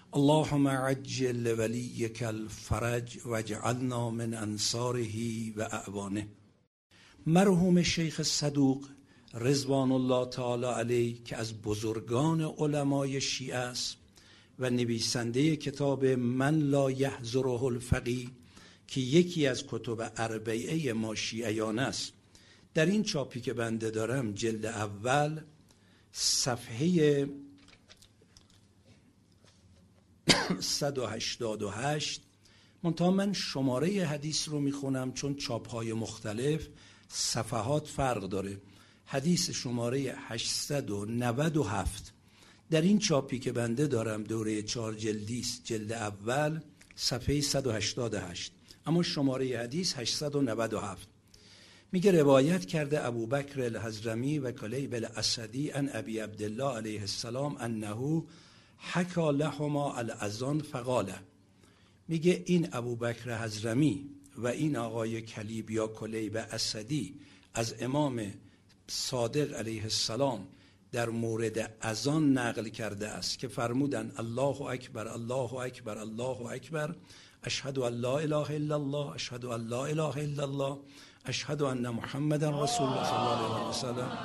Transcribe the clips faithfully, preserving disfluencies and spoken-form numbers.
اللهم عجل ولیک الفرج واجعلنا من انصاره و اعوانه. مرحوم شیخ صدوق رضوان الله تعالی علیه که از بزرگان علمای شیعه است و نویسنده کتاب من لا یحضره الفقیه که یکی از کتب اربعه ما شیعیان است، در این چاپی که بنده دارم جلد اول صفحه صد و هشتاد و هشت، منتها من شماره حدیث رو میخونم چون چاپ‌های مختلف صفحات فرق داره. حدیث شماره هشتصد و نود و هفت در این چاپی که بنده دارم دوره چهار جلدی است، جلد اول صفحه صد و هشتاد و هشت، اما شماره حدیث هشتصد و نود و هفت میگه روایت کرده ابوبکر الحضرمی و کلیب الاسدی عن ابی عبدالله علیه السلام انه حکا لهما الاذان فقال. میگه این ابوبکر حضرمی و این آقای کلیب یا کلیب اسدی از امام صادق علیه السلام در مورد اذان نقل کرده است که فرمودن الله اکبر الله اکبر الله اکبر اشهد ان لا اله الا الله اشهد ان لا اله الا الله اشهد ان محمدا رسول الله صلی الله علیه و سلم.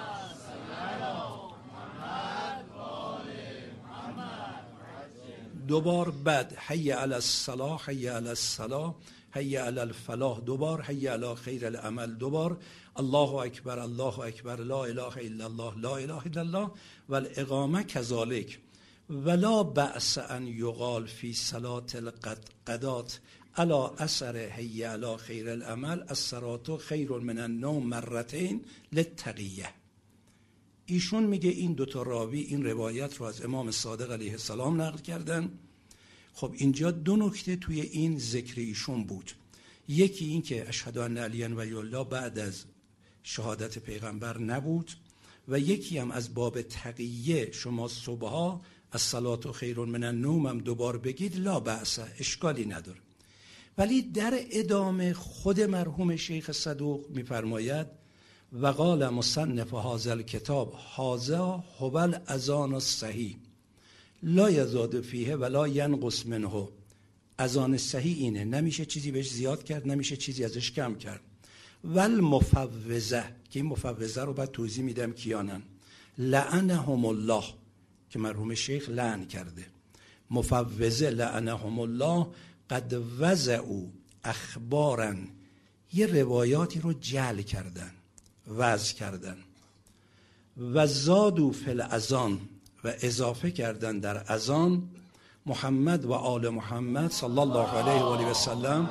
دوبار بعد حی علی الصلاح حی علی الصلاح حی علی الفلاح دوبار حی علی خیر العمل دوبار الله اکبر الله اکبر لا اله الا الله لا اله الا الله و الاقامه کذالک ولا بأس ان یقال فی صلاة القدات علی اثر حی علی خیر العمل الصلاة خیر من النوم مرتين للتقیه. ایشون میگه این دوتا راوی این روایت رو از امام صادق علیه السلام نقل کردن. خب اینجا دو نکته توی این ذکر ایشون بود، یکی این که اشهد ان علی ولی الله بعد از شهادت پیغمبر نبود و یکی هم از باب تقیه شما صبحا الصلاة خیر من النوم هم دوبار بگید لا بأس، اشکالی نداره. ولی در ادامه خود مرحوم شیخ صدوق میفرماید و قال مصنف هذا الکتاب هذا هو الاذان الصحیح لا یزاد فیه ولا ینقص منه. اذان صحیح اینه، نمیشه چیزی بهش زیاد کرد، نمیشه چیزی ازش کم کرد. والمفوضه که این مفوضه رو بعد توضیح میدم کیانن. لعنهم الله که مرحوم شیخ لعن کرده. مفوضه لعنهم الله قد وضعوا اخبارا، یه روایاتی رو جعل کردن وضع کردن و زادوا فی الاذان و اضافه کردن در اذان محمد و آل محمد صلی الله علیه و آله و سلم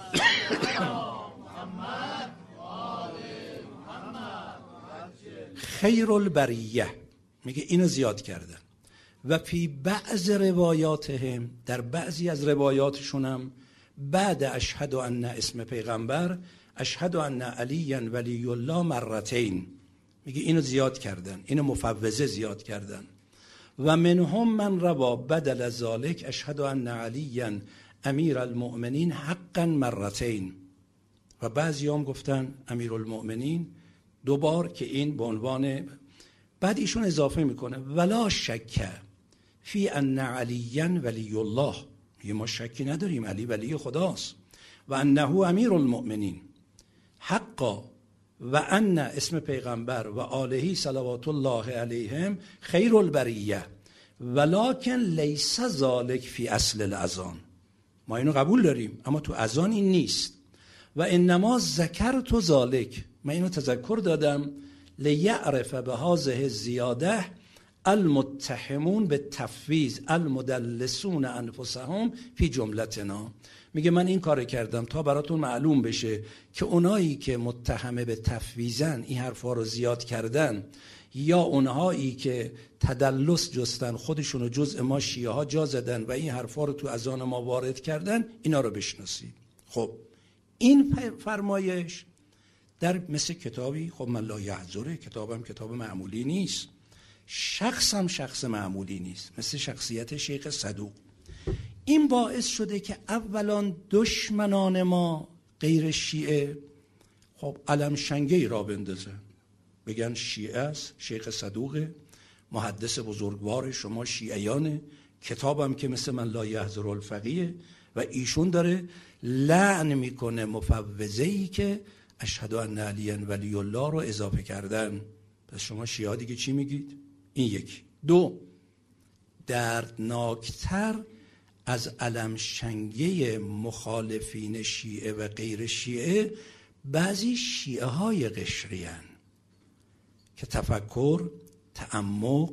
خیر البریه، میگه اینو زیاد کردن. و فی بعض روایاتهم در بعضی از روایاتشون هم بعد اشهد ان اسم پیغمبر اشهد ان علی ولی الله مرتين، میگه اینو زیاد کردن، اینو مفوضه زیاد کردن. و منهم من روا بدل ذلك اشهد ان علی امیر المؤمنین حقا مرتين، و بعضی هم گفتن امیر المؤمنین دوبار که این به عنوان. بعد ایشون اضافه میکنه ولا شک فی ان علی ولی الله، میگه ما شکی نداریم علی ولی خداست. و انه امیر المؤمنین حقا و ان اسم پیغمبر و آله صلوات الله علیهم خیر البریه ولکن لیس ذلک فی اصل الاذان. ما اینو قبول داریم اما تو اذان این نیست. و انما ذکرت ذلک، من اینو تذکر دادم لیعرف بهذه الزیاده المتهمون به تفویض المدلسون انفسهم فی جملتنا. میگه من این کار کردم تا براتون معلوم بشه که اونایی که متهمه به تفویضن این حرفا رو زیاد کردن، یا اونهایی که تدلس جستن خودشونو جزء ما شیعه ها جا زدن و این حرفا رو تو اذان ما وارد کردن، اینا رو بشناسید. خب این فرمایش در مثل کتابی، خب من لا یحضره، کتابم کتاب معمولی نیست، شخصم شخص معمولی نیست، مثل شخصیت شیخ صدوق. این باعث شده که اولا دشمنان ما غیر شیعه خب علم شنگه‌ای را بندازن، بگن شیعه است، شیخ صدوقه، محدث بزرگوار شما شیعیانه، کتابم که مثل من لا یحضر الفقیه و ایشون داره لعن میکنه مفوضه‌ای که اشهد ان علی ولی الله رو اضافه کردن. پس شما شیعه دیگه چی میگید؟ این یکی. دو، دردناکتر از علمشنگی مخالفین شیعه و غیر شیعه بعضی شیعه های قشریان که تفکر، تعمق،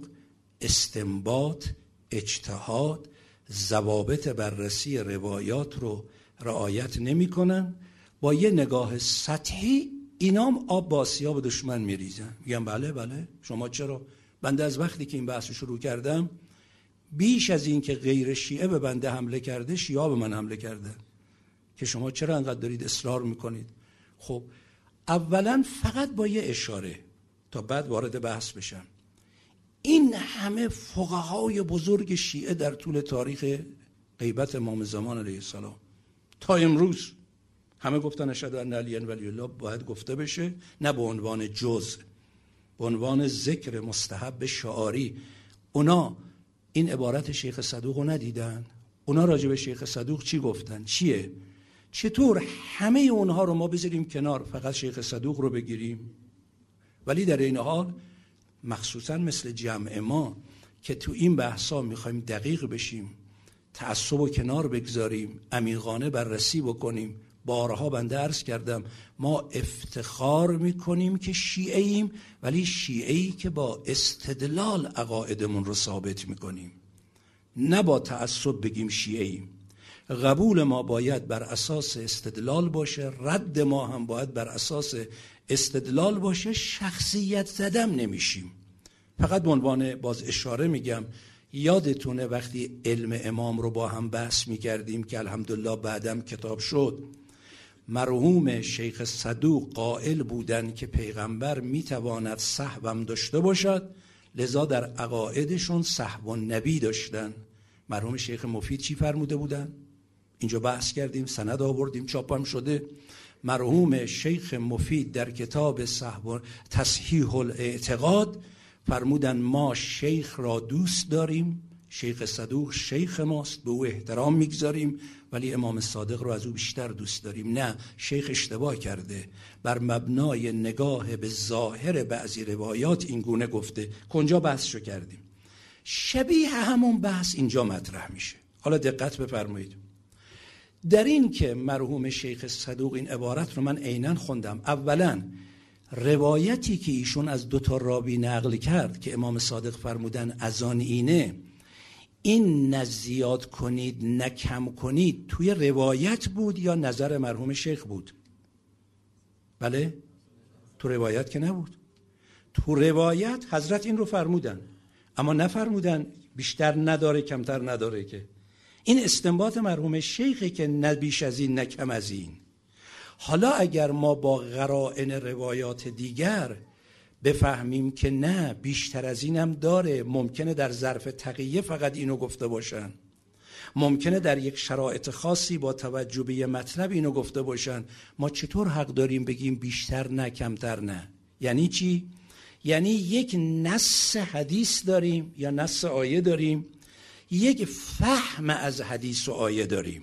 استنباط، اجتهاد، ضوابط بررسی روایات رو رعایت نمی کنن. با یه نگاه سطحی اینام آب با سیاه به دشمن میریزن. میگن بله بله شما چرا؟ بنده از وقتی که این بحث شروع کردم بیش از این که غیر شیعه به بنده حمله کرده، شیعه به من حمله کرده که شما چرا انقدر دارید اصرار میکنید. خب اولا فقط با یه اشاره تا بعد وارد بحث بشم، این همه فقهای بزرگ شیعه در طول تاریخ غیبت امام زمان علیه السلام تا امروز همه گفتن اشهد ان علی ولی الله باید گفته بشه، نه به عنوان جزء، به عنوان ذکر مستحب شعاری. اونا این عبارت شیخ صدوق رو ندیدن؟ اونا راجع به شیخ صدوق چی گفتن؟ چیه؟ چطور همه اونها رو ما بذاریم کنار فقط شیخ صدوق رو بگیریم؟ ولی در این حال مخصوصا مثل جمع ما که تو این بحثا میخوایم دقیق بشیم، تعصب و کنار بگذاریم، عمیقانه بررسی بکنیم. بارها بنده عرض کردم ما افتخار میکنیم که شیعه ایم، ولی شیعه ای که با استدلال عقایدمون رو ثابت میکنیم، نه با تعصب بگیم شیعه ایم. قبول ما باید بر اساس استدلال باشه، رد ما هم باید بر اساس استدلال باشه. شخصیت زدم نمیشیم. فقط به عنوان باز اشاره میگم، یادتونه وقتی علم امام رو با هم بحث میکردیم که الحمدلله بعدم کتاب شد، مرحوم شیخ صدوق قائل بودن که پیغمبر میتواند صحوم داشته باشد، لذا در عقایدشون صحو النبی داشتن. مرحوم شیخ مفید چی فرموده بودن؟ اینجا بحث کردیم، سند آوردیم، چاپم شده. مرحوم شیخ مفید در کتاب صحو تصحیح الاعتقاد فرمودن ما شیخ را دوست داریم، شیخ صدوق شیخ ماست، به او احترام میگذاریم، ولی امام صادق رو از او بیشتر دوست داریم. نه، شیخ اشتباه کرده، بر مبنای نگاه به ظاهر بعضی روایات این گونه گفته. کنجا بحثشو کردیم. شبیه همون بحث اینجا مطرح میشه. حالا دقت بفرمایید در این که مرحوم شیخ صدوق این عبارت رو من عیناً خوندم. اولا روایتی که ایشون از دو تا راوی نقل کرد که امام صادق فرمودن از آن اینه، این نه زیاد کنید نه کم کنید، توی روایت بود یا نظر مرحوم شیخ بود؟ بله؟ تو روایت که نبود. تو روایت حضرت این رو فرمودن، اما نفرمودن بیشتر نداره کمتر نداره. که این استنباط مرحوم شیخه که نه بیش از این نه کم از این. حالا اگر ما با قرائن روایات دیگر بفهمیم که نه بیشتر از این هم داره، ممکنه در ظرف تقیه فقط اینو گفته باشن، ممکنه در یک شرایط خاصی با توجه به یه مطلب اینو گفته باشن، ما چطور حق داریم بگیم بیشتر نه کمتر نه؟ یعنی چی؟ یعنی یک نص حدیث داریم یا نص آیه داریم، یک فهم از حدیث و آیه داریم.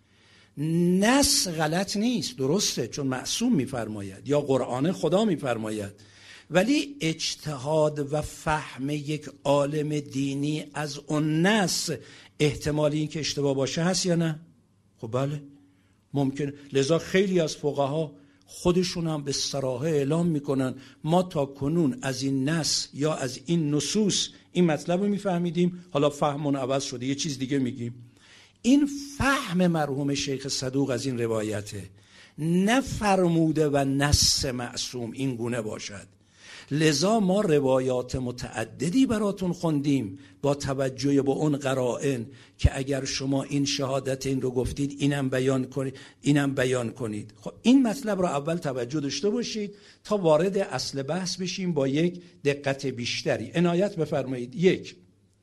نص غلط نیست، درسته، چون معصوم میفرماید یا قرآن خدا میفرماید، ولی اجتهاد و فهم یک عالم دینی از اون نص احتمالی این که اشتباه باشه هست یا نه؟ خب بله ممکن. لذا خیلی از فقها خودشون هم به صراحه اعلام میکنن ما تا کنون از این نص یا از این نصوص این مطلب رو میفهمیدیم، حالا فهمون عوض شده یه چیز دیگه میگیم. این فهم مرحوم شیخ صدوق از این روایته، نه فرموده و نص معصوم این گونه باشد. لذا ما روایات متعددی براتون خوندیم با توجه به اون قرائن که اگر شما این شهادت این رو گفتید اینم بیان کنید اینم بیان کنید. خب این مطلب رو اول توجه داشته باشید تا وارد اصل بحث بشیم با یک دقت بیشتری. عنایت بفرمایید. یک،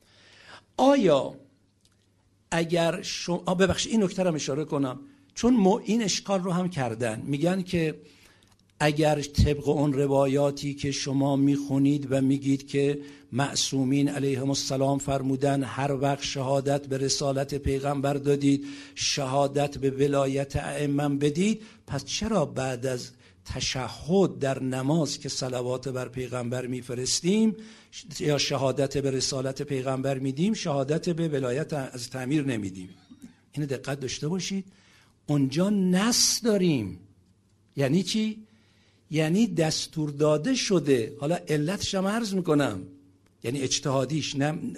آیا اگر شما ببخشید این نکته رو اشاره کنم چون ما این اشکال رو هم کردن، میگن که اگر طبق اون روایاتی که شما میخونید و میگید که معصومین علیهم السلام فرمودن هر وقت شهادت به رسالت پیغمبر دادید شهادت به ولایت ائمه بدید، پس چرا بعد از تشهد در نماز که صلوات بر پیغمبر میفرستیم یا شهادت به رسالت پیغمبر میدیم شهادت به ولایت از تعمیر نمیدیم؟ اینو دقت داشته باشید. اونجا نص داریم. یعنی چی؟ یعنی دستور داده شده. حالا علتش هم عرض میکنم، یعنی اجتهادیش.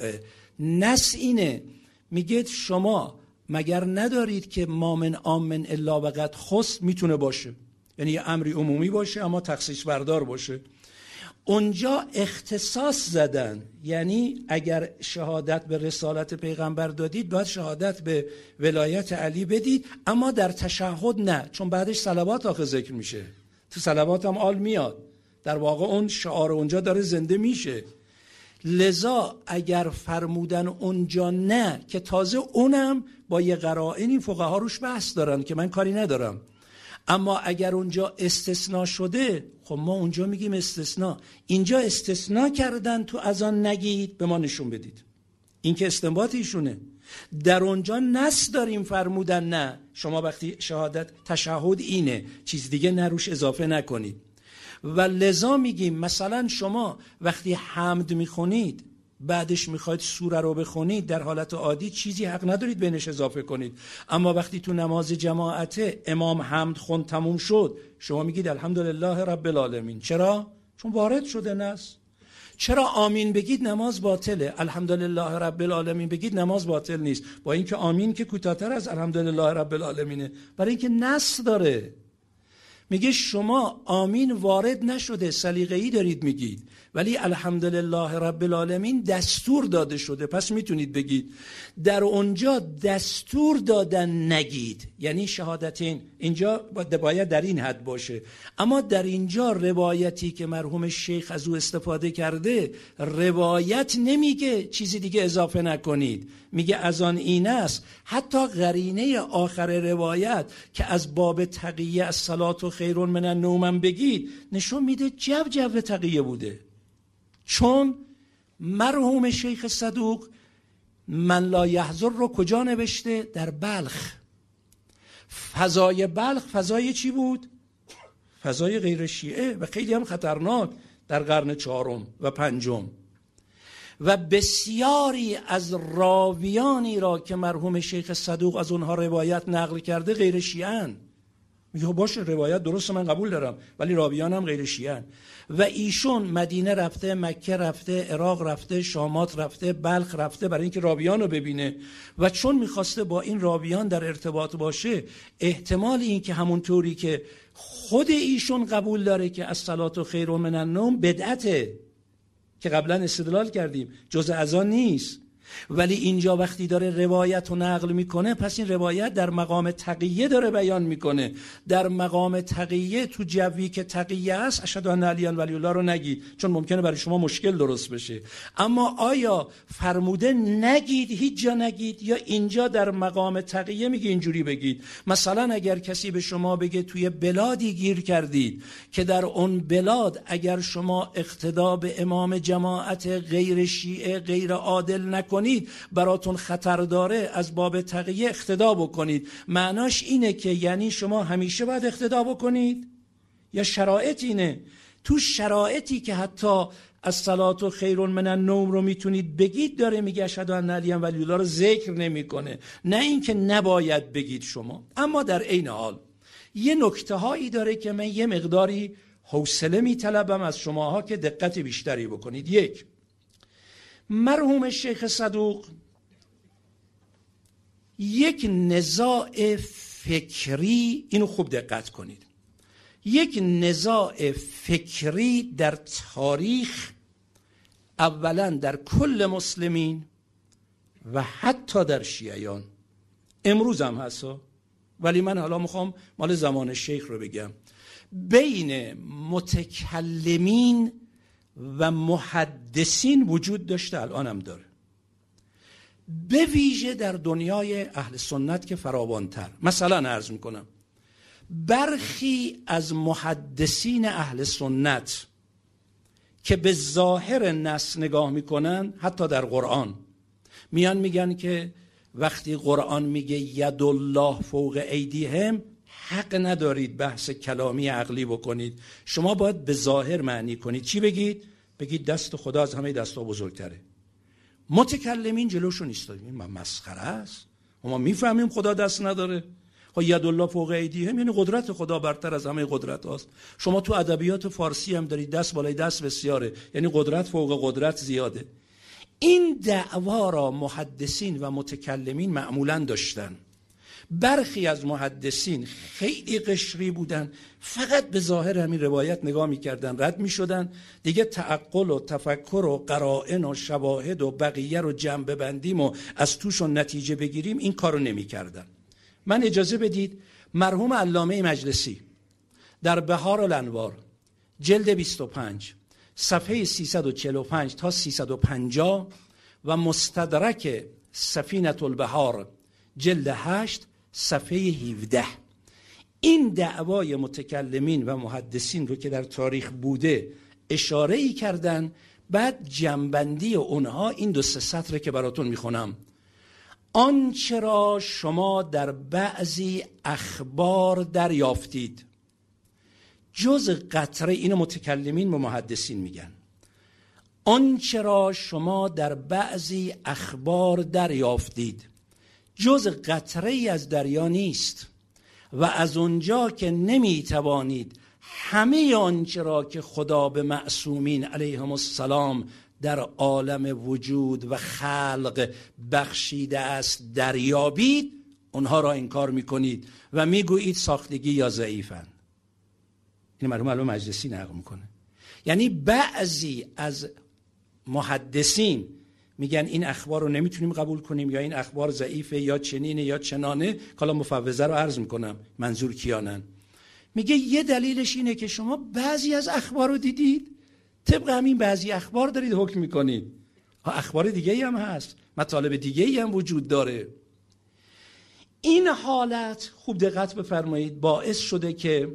نص اینه، میگه شما مگر ندارید که ما من آمن الا وقد خص میتونه باشه، یعنی یه امری عمومی باشه اما تخصیص بردار باشه. اونجا اختصاص زدن، یعنی اگر شهادت به رسالت پیغمبر دادید باید شهادت به ولایت علی بدید، اما در تشهد نه، چون بعدش صلوات آخه ذکر میشه. تو صلوات هم آل میاد، در واقع اون شعار اونجا داره زنده میشه. لذا اگر فرمودن اونجا نه، که تازه اونم با یه قرائنی فقها روش بحث دارن که من کاری ندارم، اما اگر اونجا استثناء شده، خب ما اونجا میگیم استثناء. اینجا استثناء کردن تو اذان نگید، به ما نشون بدید. این که استنباط ایشونه. در اونجا نص داریم فرمودن نه، شما وقتی شهادت تشهد اینه، چیز دیگه نروش اضافه نکنید. و لذا میگیم مثلا شما وقتی حمد میخونید بعدش میخواید سوره رو بخونید، در حالت عادی چیزی حق ندارید بینش اضافه کنید، اما وقتی تو نماز جماعته امام حمد خون تموم شد شما میگید الحمدلله رب العالمین. چرا؟ چون وارد شده نص. چرا آمین بگید نماز باطله، الحمدلله رب العالمین بگید نماز باطل نیست، با اینکه آمین که کوتاه‌تر از الحمدلله رب العالمینه، برای اینکه نص داره. میگه شما آمین وارد نشده، سلیقه‌ای دارید میگید، ولی الحمدلله رب العالمین دستور داده شده، پس میتونید بگید. در اونجا دستور دادن نگید، یعنی شهادتین اینجا باید در این حد باشه. اما در اینجا روایتی که مرحوم شیخ از او استفاده کرده، روایت نمیگه چیزی دیگه اضافه نکنید، میگه از آن این است. حتی قرینه آخر روایت که از باب تقیه از صلات و خیرون من النوم بگید نشون میده جو جو تقیه بوده. چون مرحوم شیخ صدوق من لا یحضر رو کجا نوشته؟ در بلخ. فضای بلخ فضای چی بود؟ فضای غیر شیعه و خیلی هم خطرناک در قرن چهارم و پنجم. و بسیاری از راویانی را که مرحوم شیخ صدوق از اونها روایت نقل کرده غیر شیعه‌اند. میگه باشه روایت درست من قبول دارم، ولی راویان هم غیر شیعه‌اند. و ایشون مدینه رفته، مکه رفته، عراق رفته، شامات رفته، بلخ رفته برای اینکه راویان رو ببینه، و چون میخواسته با این راویان در ارتباط باشه، احتمال این که همون طوری که خود ایشون قبول داره که الصلاة خیر من النوم بدعته که قبلا استدلال کردیم جز اذان نیست، ولی اینجا وقتی داره روایت رو نقل میکنه، پس این روایت در مقام تقیه داره بیان میکنه. در مقام تقیه تو جوی که تقیه است اشهد ان علی ولی الله رو نگید، چون ممکنه برای شما مشکل درست بشه. اما آیا فرموده نگید، هیچ جا نگید، یا اینجا در مقام تقیه میگه اینجوری بگید؟ مثلا اگر کسی به شما بگه توی بلادی گیر کردید که در اون بلاد اگر شما اقتدا به امام جماعت غیر شیعه غیر عادل نکنید براتون خطر داره، از باب تقیه اقتدا بکنید. معناش اینه که یعنی شما همیشه باید اقتدا بکنید؟ یا شرایط اینه؟ تو شرایطی که حتی الصلاة خیر من النوم رو میتونید بگید داره میگه اشهد ان علی ولی الله رو ذکر نمیکنه، نه اینکه نباید بگید شما. اما در عین حال یه نکته هایی داره که من یه مقداری حوصله میطلبم از شماها که دقت بیشتری بکنید. یک، مرحوم شیخ صدوق یک نزاع فکری، اینو خوب دقت کنید، یک نزاع فکری در تاریخ، اولا در کل مسلمین و حتی در شیعیان، امروز هم هستا، ولی من حالا میخوام مال زمان شیخ رو بگم، بین متکلمین و محدثین وجود داشته، الان هم داره، به ویژه در دنیای اهل سنت که فراوانتر. مثلا عرض میکنم برخی از محدثین اهل سنت که به ظاهر نص نگاه میکنن، حتی در قرآن میان میگن که وقتی قرآن میگه ید الله فوق ایدیهم، حق ندارید بحث کلامی عقلی بکنید، شما باید به ظاهر معنی کنید. چی بگید؟ بگید دست خدا از همه دست‌ها بزرگتره. متکلمین جلوشون ایستادن، این مسخره است. ما میفهمیم خدا دست نداره. خب ید الله فوق ایدیهم یعنی قدرت خدا برتر از همه قدرت هاست. شما تو ادبیات فارسی هم دارید دست بالای دست بسیاره، یعنی قدرت فوق قدرت زیاده. این دعوا را محدثین و متکلمین معمولاً داشتن. برخی از محدثین خیلی قشری بودن، فقط به ظاهر همین روایت نگاه میکردن، رد میشدن، دیگه تعقل و تفکر و قرائن و شواهد و بقیه رو جنبه بندیم و از توشون نتیجه بگیریم این کارو نمیکردن. من اجازه بدید مرحوم علامه مجلسی در بهار الانوار جلد بیست و پنج صفحه سیصد و چهل و پنج تا سیصد و پنجاه و مستدرک سفینة البحار جلد هشت صفحه هفده این دعوای متکلمین و محدثین رو که در تاریخ بوده اشاره ای کردن. بعد جنبندی اونها این دو سه سطر که براتون میخونم: آنچه را شما در بعضی اخبار دریافتید جز قطره، اینو متکلمین و محدثین میگن، آنچه را شما در بعضی اخبار دریافتید جز قطره ای از دریا نیست و از اونجا که نمیتوانید همه آنچه را که خدا به معصومین علیهم السلام در عالم وجود و خلق بخشیده است دریابید، اونها را انکار میکنید و میگویید ساختگی یا ضعیفن. این مرحوم علامه مجلسی نقل میکنه. یعنی بعضی از محدثین میگن این اخبار رو نمیتونیم قبول کنیم، یا این اخبار ضعیفه یا چنینه یا چنانه. حالا مفوضه رو عرض میکنم منظور کیانن. میگه یه دلیلش اینه که شما بعضی از اخبار رو دیدید، طبق همین بعضی اخبار دارید حکم میکنید. اخبار دیگه ای هم هست، مطالب دیگه ای هم وجود داره. این حالت خوب دقت بفرمایید باعث شده که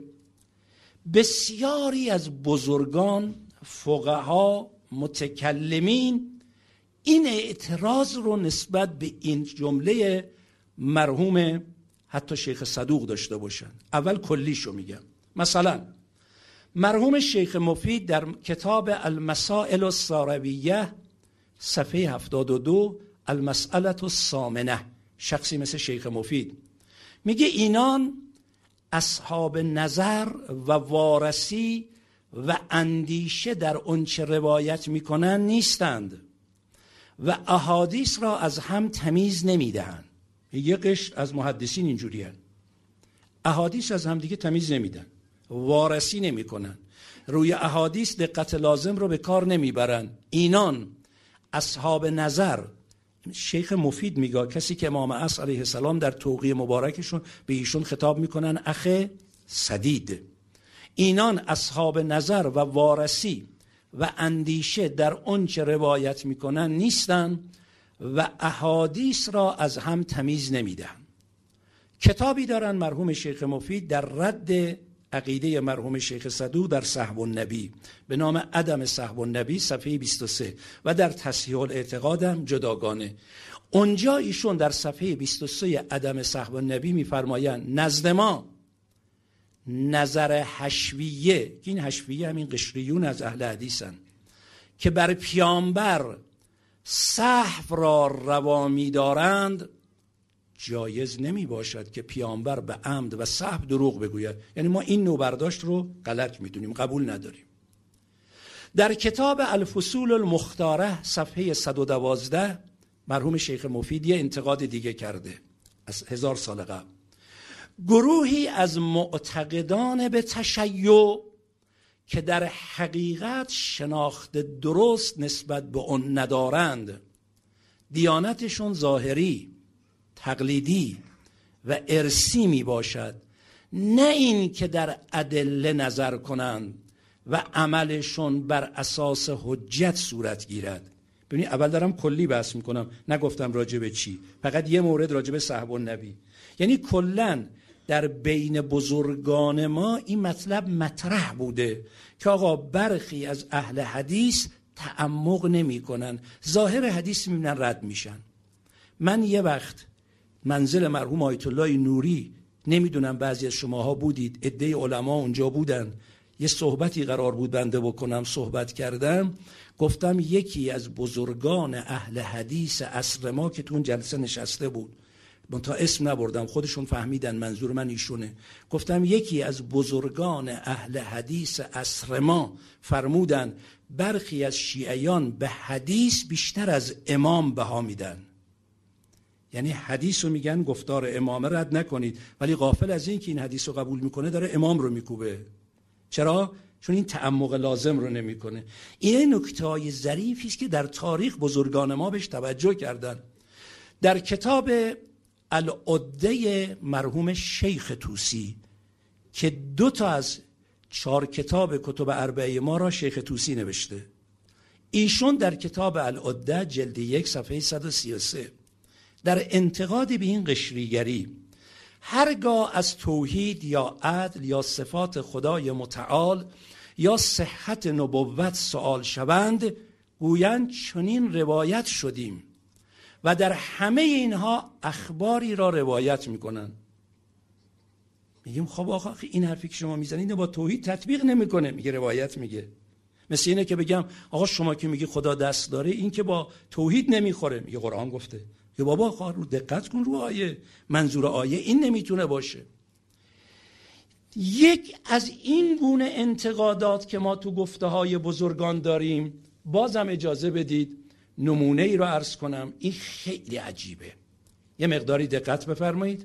بسیاری از بزرگان، فقها، متکلمین این اعتراض رو نسبت به این جمله مرحوم حتی شیخ صدوق داشته باشن. اول کلیشو میگم. مثلا مرحوم شیخ مفید در کتاب المسائل السارویه صفحه هفتاد و دو المسئله الثامنه، شخصی مثل شیخ مفید میگه اینان اصحاب نظر و وارسی و اندیشه در اونچه روایت میکنن نیستند و احادیث را از هم تمیز نمیدهند. یه قشر از محدثین اینجوری هست، احادیث از هم دیگه تمیز نمیدن، وارسی نمیکنن، روی احادیث دقت لازم رو به کار نمیبرن. اینان اصحاب نظر، شیخ مفید میگه کسی که امام عصر علیه السلام در توقیع مبارکشون به ایشون خطاب میکنن اخ سدید، اینان اصحاب نظر و وارسی و اندیشه در آنچه روایت میکنن نیستن و احادیث را از هم تمیز نمیدن. کتابی دارن مرحوم شیخ مفید در رد عقیده مرحوم شیخ صدوق در صحب النبی به نام عدم صحب النبی صفحه بیست و سه و در تصحیح الاعتقاد هم جداگانه. اونجا ایشون در صفحه بیست و سه عدم صحب النبی میفرمایند نزد ما نظر حشویه، این حشویه همین قشریون از اهل حدیثن که بر پیامبر سهو را روا می‌دارند، جایز نمی باشد که پیامبر به عمد و سهو دروغ بگوید. یعنی ما این نوع برداشت رو غلط میدونیم، قبول نداریم. در کتاب الفصول المختاره صفحه صد و دوازده مرحوم شیخ مفید یه انتقاد دیگه کرده از هزار سال قبل. گروهی از معتقدان به تشیع که در حقیقت شناخت درست نسبت به اون ندارند، دیانتشون ظاهری، تقلیدی و ارسی می باشد، نه این که در ادله نظر کنند و عملشون بر اساس حجت صورت گیرد. ببینید اول دارم کلی بحث میکنم، نگفتم راجع به چی، فقط یه مورد راجع به صحب النبی. یعنی کلن در بین بزرگان ما این مطلب مطرح بوده که آقا برخی از اهل حدیث تعمق نمی کنن، ظاهر حدیث میبینن رد میشن. من یه وقت منزل مرحوم آیت الله نوری، نمیدونم بعضی از شماها بودید، عده علما اونجا بودن، یه صحبتی قرار بود بنده بکنم، صحبت کردم، گفتم یکی از بزرگان اهل حدیث عصر ما که تو اون جلسه نشسته بود، من تا اسم نبردم، خودشون فهمیدن منظور من ایشونه، گفتم یکی از بزرگان اهل حدیث عصر ما فرمودن برخی از شیعیان به حدیث بیشتر از امام بها میدن. یعنی حدیث رو میگن گفتار امام رد نکنید، ولی غافل از این که این حدیث رو قبول میکنه داره امام رو میکوبه. چرا؟ چون این تعمق لازم رو نمیکنه. این نکته‌های ظریفی است که در تاریخ بزرگان ما بهش توجه کردن. در کتاب العده مرحوم شیخ طوسی که دو تا از چهار کتاب کتب اربعه ما را شیخ طوسی نوشته، ایشون در کتاب العده جلد یک صفحه صد و سی و سه در انتقاد به این قشریگری، هرگاه از توحید یا عدل یا صفات خدای متعال یا صحت نبوت سؤال شوند، گویند چنین روایت شدیم و در همه اینها اخباری را روایت میکنن. میگیم خب آقا این حرفی که شما میزنید با توحید تطبیق نمیکنه، میگه روایت میگه. مثل اینه که بگم آقا شما که میگی خدا دست داره، این که با توحید نمیخوره، میگه قرآن گفته. که بابا خواهر رو دقت کن رو آیه، منظور آیه این نمیتونه باشه. یک از این گونه انتقادات که ما تو گفته های بزرگان داریم، بازم اجازه بدید نمونه ای رو عرض کنم. این خیلی عجیبه، یه مقداری دقت بفرمایید.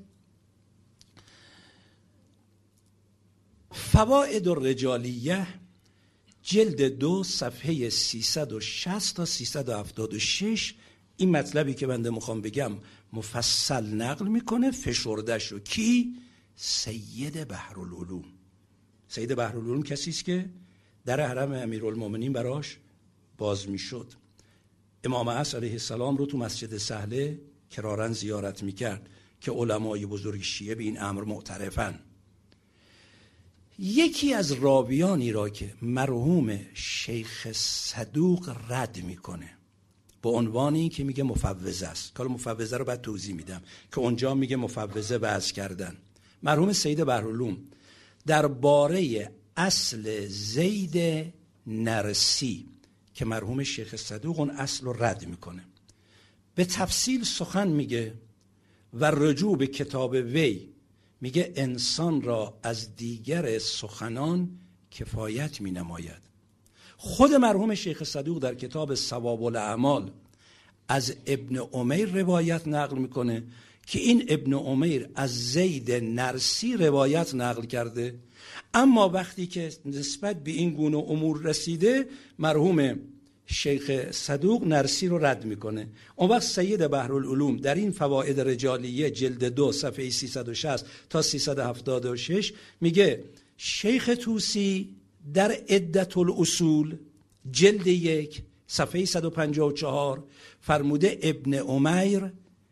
فوائد الرجالیه جلد دو صفحه سیصد و شصت تا سیصد و هفتاد و شش این مطلبی که بنده میخوام بگم مفصل نقل میکنه، فشردش رو. کی؟ سید بحرالعلوم. سید بحرالعلوم کسی است که در حرم امیرالمومنین براش باز میشد. امام عصر علیه السلام رو تو مسجد سهله کرارن زیارت میکرد که علمای بزرگ شیعه به این امر معترفن. یکی از راویانی را که مرحوم شیخ صدوق رد میکنه با عنوان این که میگه مفوضه است، کار مفوضه رو بعد توضیح میدم که اونجا میگه مفوضه وضع کردن، مرحوم سید بحرالعلوم درباره اصل زید نرسی که مرحوم شیخ صدوق اون اصل رو رد میکنه، به تفصیل سخن میگه و رجوع به کتاب وی میگه انسان را از دیگر سخنان کفایت می نماید. خود مرحوم شیخ صدوق در کتاب ثواب الاعمال از ابن عمیر روایت نقل میکنه که این ابن عمیر از زید نرسی روایت نقل کرده، اما وقتی که نسبت به این گونه امور رسیده مرحوم شیخ صدوق نرسی رو رد میکنه. اون وقت سید بحرالعلوم در این فوائد رجالیه جلد دو صفحه سیصد و شصت تا سیصد و هفتاد و شش میگه شیخ طوسی در عدة الاصول جلد یک صفحه صد و پنجاه و چهار فرموده ابن عمیر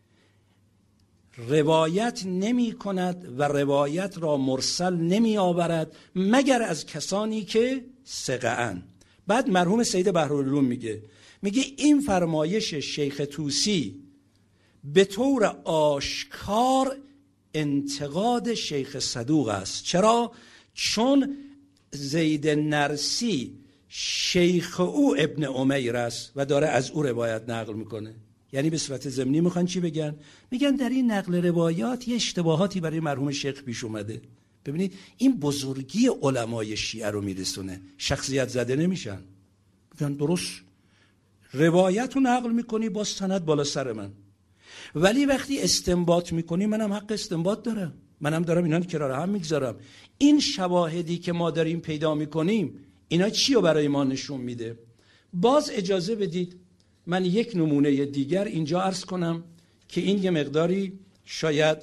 روایت نمی کند و روایت را مرسل نمی آورد مگر از کسانی که ثقه‌اند. بعد مرحوم سید بحرالعلوم میگه میگه این فرمایش شیخ طوسی به طور آشکار انتقاد شیخ صدوق است. چرا؟ چون زید نرسی شیخ او ابن عمیر است و داره از او روایت نقل میکنه. یعنی به صورت ضمنی میخوان چی بگن؟ میگن در این نقل روایات یه اشتباهاتی برای مرحوم شیخ پیش اومده. ببینید این بزرگی علمای شیعه رو میرسونه، شخصیت زده نمیشن. میگن درست روایت رو نقل میکنی با سند بالا سر من، ولی وقتی استنباط میکنی منم حق استنباط دارم، منم دارم اینا رو کنار هم میگذارم. این شواهدی که ما داریم پیدا میکنیم اینا چی رو برای ما نشون میده؟ باز اجازه بدید من یک نمونه دیگر اینجا عرض کنم که این یه مقداری شاید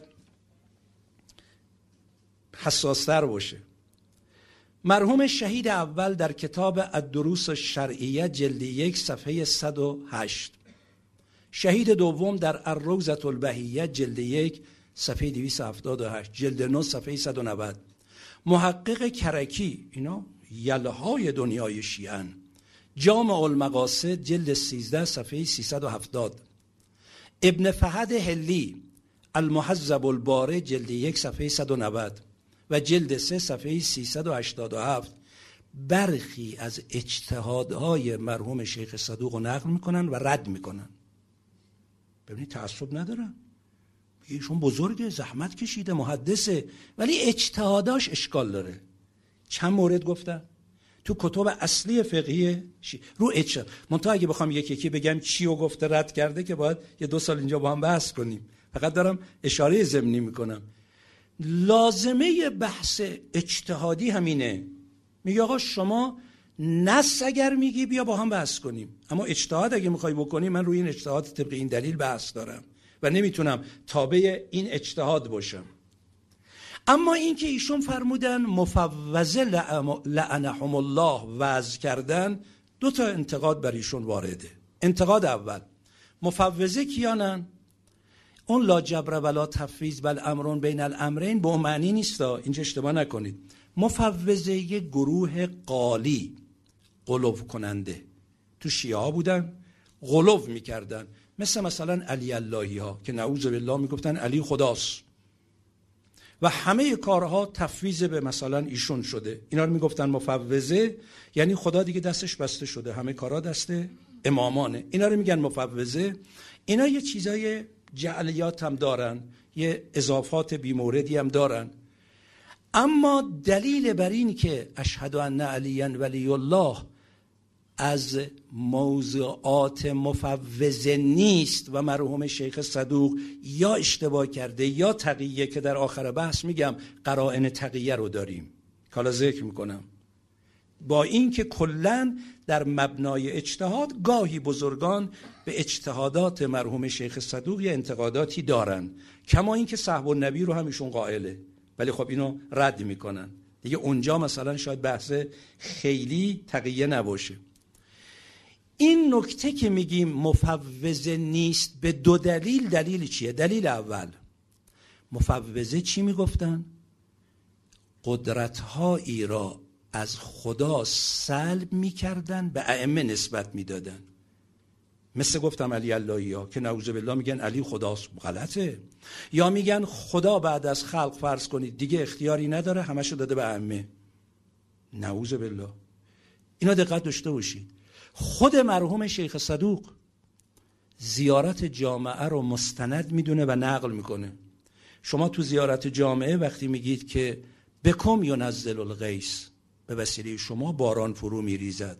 حساستر باشه. مرحوم شهید اول در کتاب الدروس الشرعیه جلد یک صفحه صد و هشت، شهید دوم در الروضة البهیه جلد یک صفحه دویست و هفتاد و هشت، جلد نه صفحه صد و نود. محقق کرکی، اینا یلهای دنیای شیعن، جامع المقاصد جلد سیزده صفحه سیصد و هفتاد. ابن فهد هلی المحذب الباره جلد یک صفحه صد و نود و جلد سه صفحه سیصد و هشتاد و هفت برخی از اجتهادهای مرحوم شیخ صدوق رو نقل میکنن و رد میکنن. ببینید تعصب ندارن، ایشون بزرگه، زحمت کشیده، محدثه، ولی اجتهاداش اشکال داره. چند مورد گفتم تو کتب اصلی فقهی شی... رو اجتهاد. منتها اگه بخوام یکی یکی بگم چی رو گفته رد کرده که باید یه دو سال اینجا با هم بحث کنیم. فقط دارم اشاره ضمنی میکنم. لازمه بحث اجتهادی همینه. میگه آقا شما نص اگر میگی بیا با هم بحث کنیم، اما اجتهاد اگه میخوای بکنی من روی این اجتهاد طبق این دلیل بحث دارم و نمیتونم تابع این اجتهاد باشم. اما این که ایشون فرمودن مفوضه لعنهم الله وضع کردن، دو تا انتقاد بر ایشون وارده. انتقاد اول، مفوضه کیانن؟ اون لا جبر ولا تفویض بل امرون بین الامرین به اون معنی نیست، اینجا اشتباه نکنید. مفوضه یه گروه قالی، غلو کننده، تو شیعه ها بودن، غلو میکردن، مثل مثلا علی اللهی ها که نعوذ بالله میگفتن علی خداست و همه کارها تفویض به مثلا ایشون شده. اینا رو میگفتن مفوضه، یعنی خدا دیگه دستش بسته شده، همه کارها دست امامانه. اینا رو میگن مفوضه. اینا یه چیزای جعلیات هم دارن، یه اضافات بیموردی هم دارن. اما دلیل بر این که اشهد ان علی ولی الله از موضوعات مفوضه نیست و مرحوم شیخ صدوق یا اشتباه کرده یا تقیه، که در آخر بحث میگم قرائن تقیه رو داریم که حالا ذکر میکنم. با این که کلن در مبنای اجتهاد گاهی بزرگان به اجتهادات مرحوم شیخ صدوق یه انتقاداتی دارن، کما این که صحب النبی رو هم ایشون قائله، ولی خب اینو رد میکنن دیگه. اونجا مثلا شاید بحث خیلی تقیه نباشه. این نکته که میگیم مفوضه نیست به دو دلیل. دلیل چیه؟ دلیل اول، مفوضه چی میگفتن؟ قدرت‌هایی را از خدا سلب میکردن به ائمه نسبت میدادن. مثل گفتم علی اللهی ها که نعوذ بالله میگن علی خداست، غلطه. یا میگن خدا بعد از خلق فرض کنید دیگه اختیاری نداره، همشو داده به ائمه، نعوذ بالله. اینا دقت داشته باشید. خود مرحوم شیخ صدوق زیارت جامعه رو مستند میدونه و نقل میکنه. شما تو زیارت جامعه وقتی میگید که بکم ینزل الغیث، به وسیله شما باران فرو میریزد،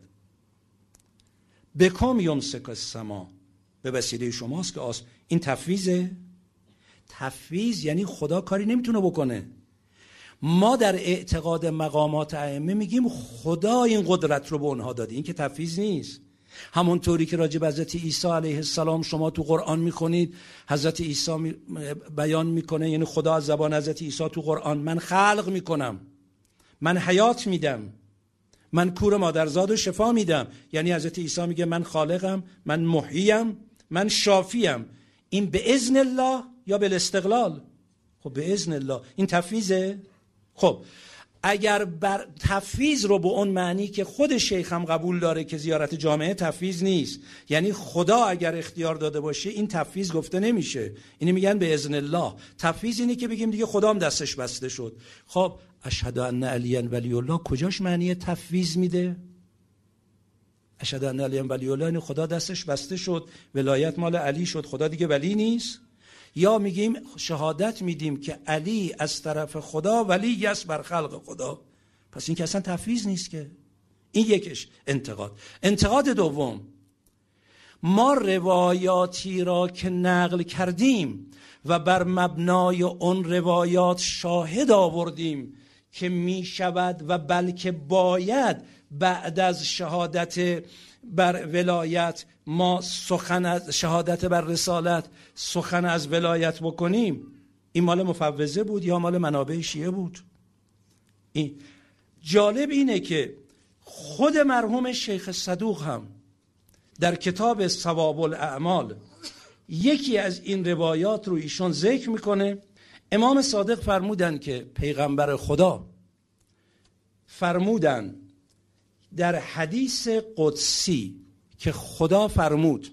بکم یمسک السما، به وسیله شماست که آس، این تفویضه. تفویض یعنی خدا کاری نمیتونه بکنه. ما در اعتقاد مقامات ائمه میگیم خدا این قدرت رو به اونها داده، این که تفویض نیست. همونطوری که راجع به حضرت عیسی علیه السلام شما تو قرآن میخونید، حضرت عیسی می بیان میکنه، یعنی خدا از زبان حضرت عیسی تو قرآن، من خلق میکنم، من حیات میدم، من کور مادرزاد و شفا میدم. یعنی حضرت عیسی میگه من خالقم، من محییم، من شافیم. این به اذن الله یا به استقلال؟ خب به اذن الله. این تفویضه. خب اگر بر تفویض رو به اون معنی که خود شیخ هم قبول داره که زیارت جامعه تفویض نیست، یعنی خدا اگر اختیار داده باشه این تفویض گفته نمیشه، اینی میگن به اذن الله. تفویض اینه که بگیم دیگه خدا هم دستش بسته شد. خب اشهد ان علی ولی الله کجاش معنی تفویض میده؟ اشهد ان علی ولی الله یعنی خدا دستش بسته شد، ولایت مال علی شد، خدا دیگه ولی نیست. یا میگیم شهادت میدیم که علی از طرف خدا ولی است بر خلق خدا، پس این که اصلا تفویض نیست که. این یکش انتقاد. انتقاد دوم، ما روایاتی را که نقل کردیم و بر مبنای اون روایات شاهد آوردیم که می شود و بلکه باید بعد از شهادت بر ولایت ما سخن از شهادت بر رسالت سخن از ولایت بکنیم، این مال مفوضه بود یا مال منابع شیعه بود؟ این جالب اینه که خود مرحوم شیخ صدوق هم در کتاب ثواب الاعمال یکی از این روایات رو ایشون ذکر میکنه امام صادق فرمودن که پیغمبر خدا فرمودن در حدیث قدسی که خدا فرمود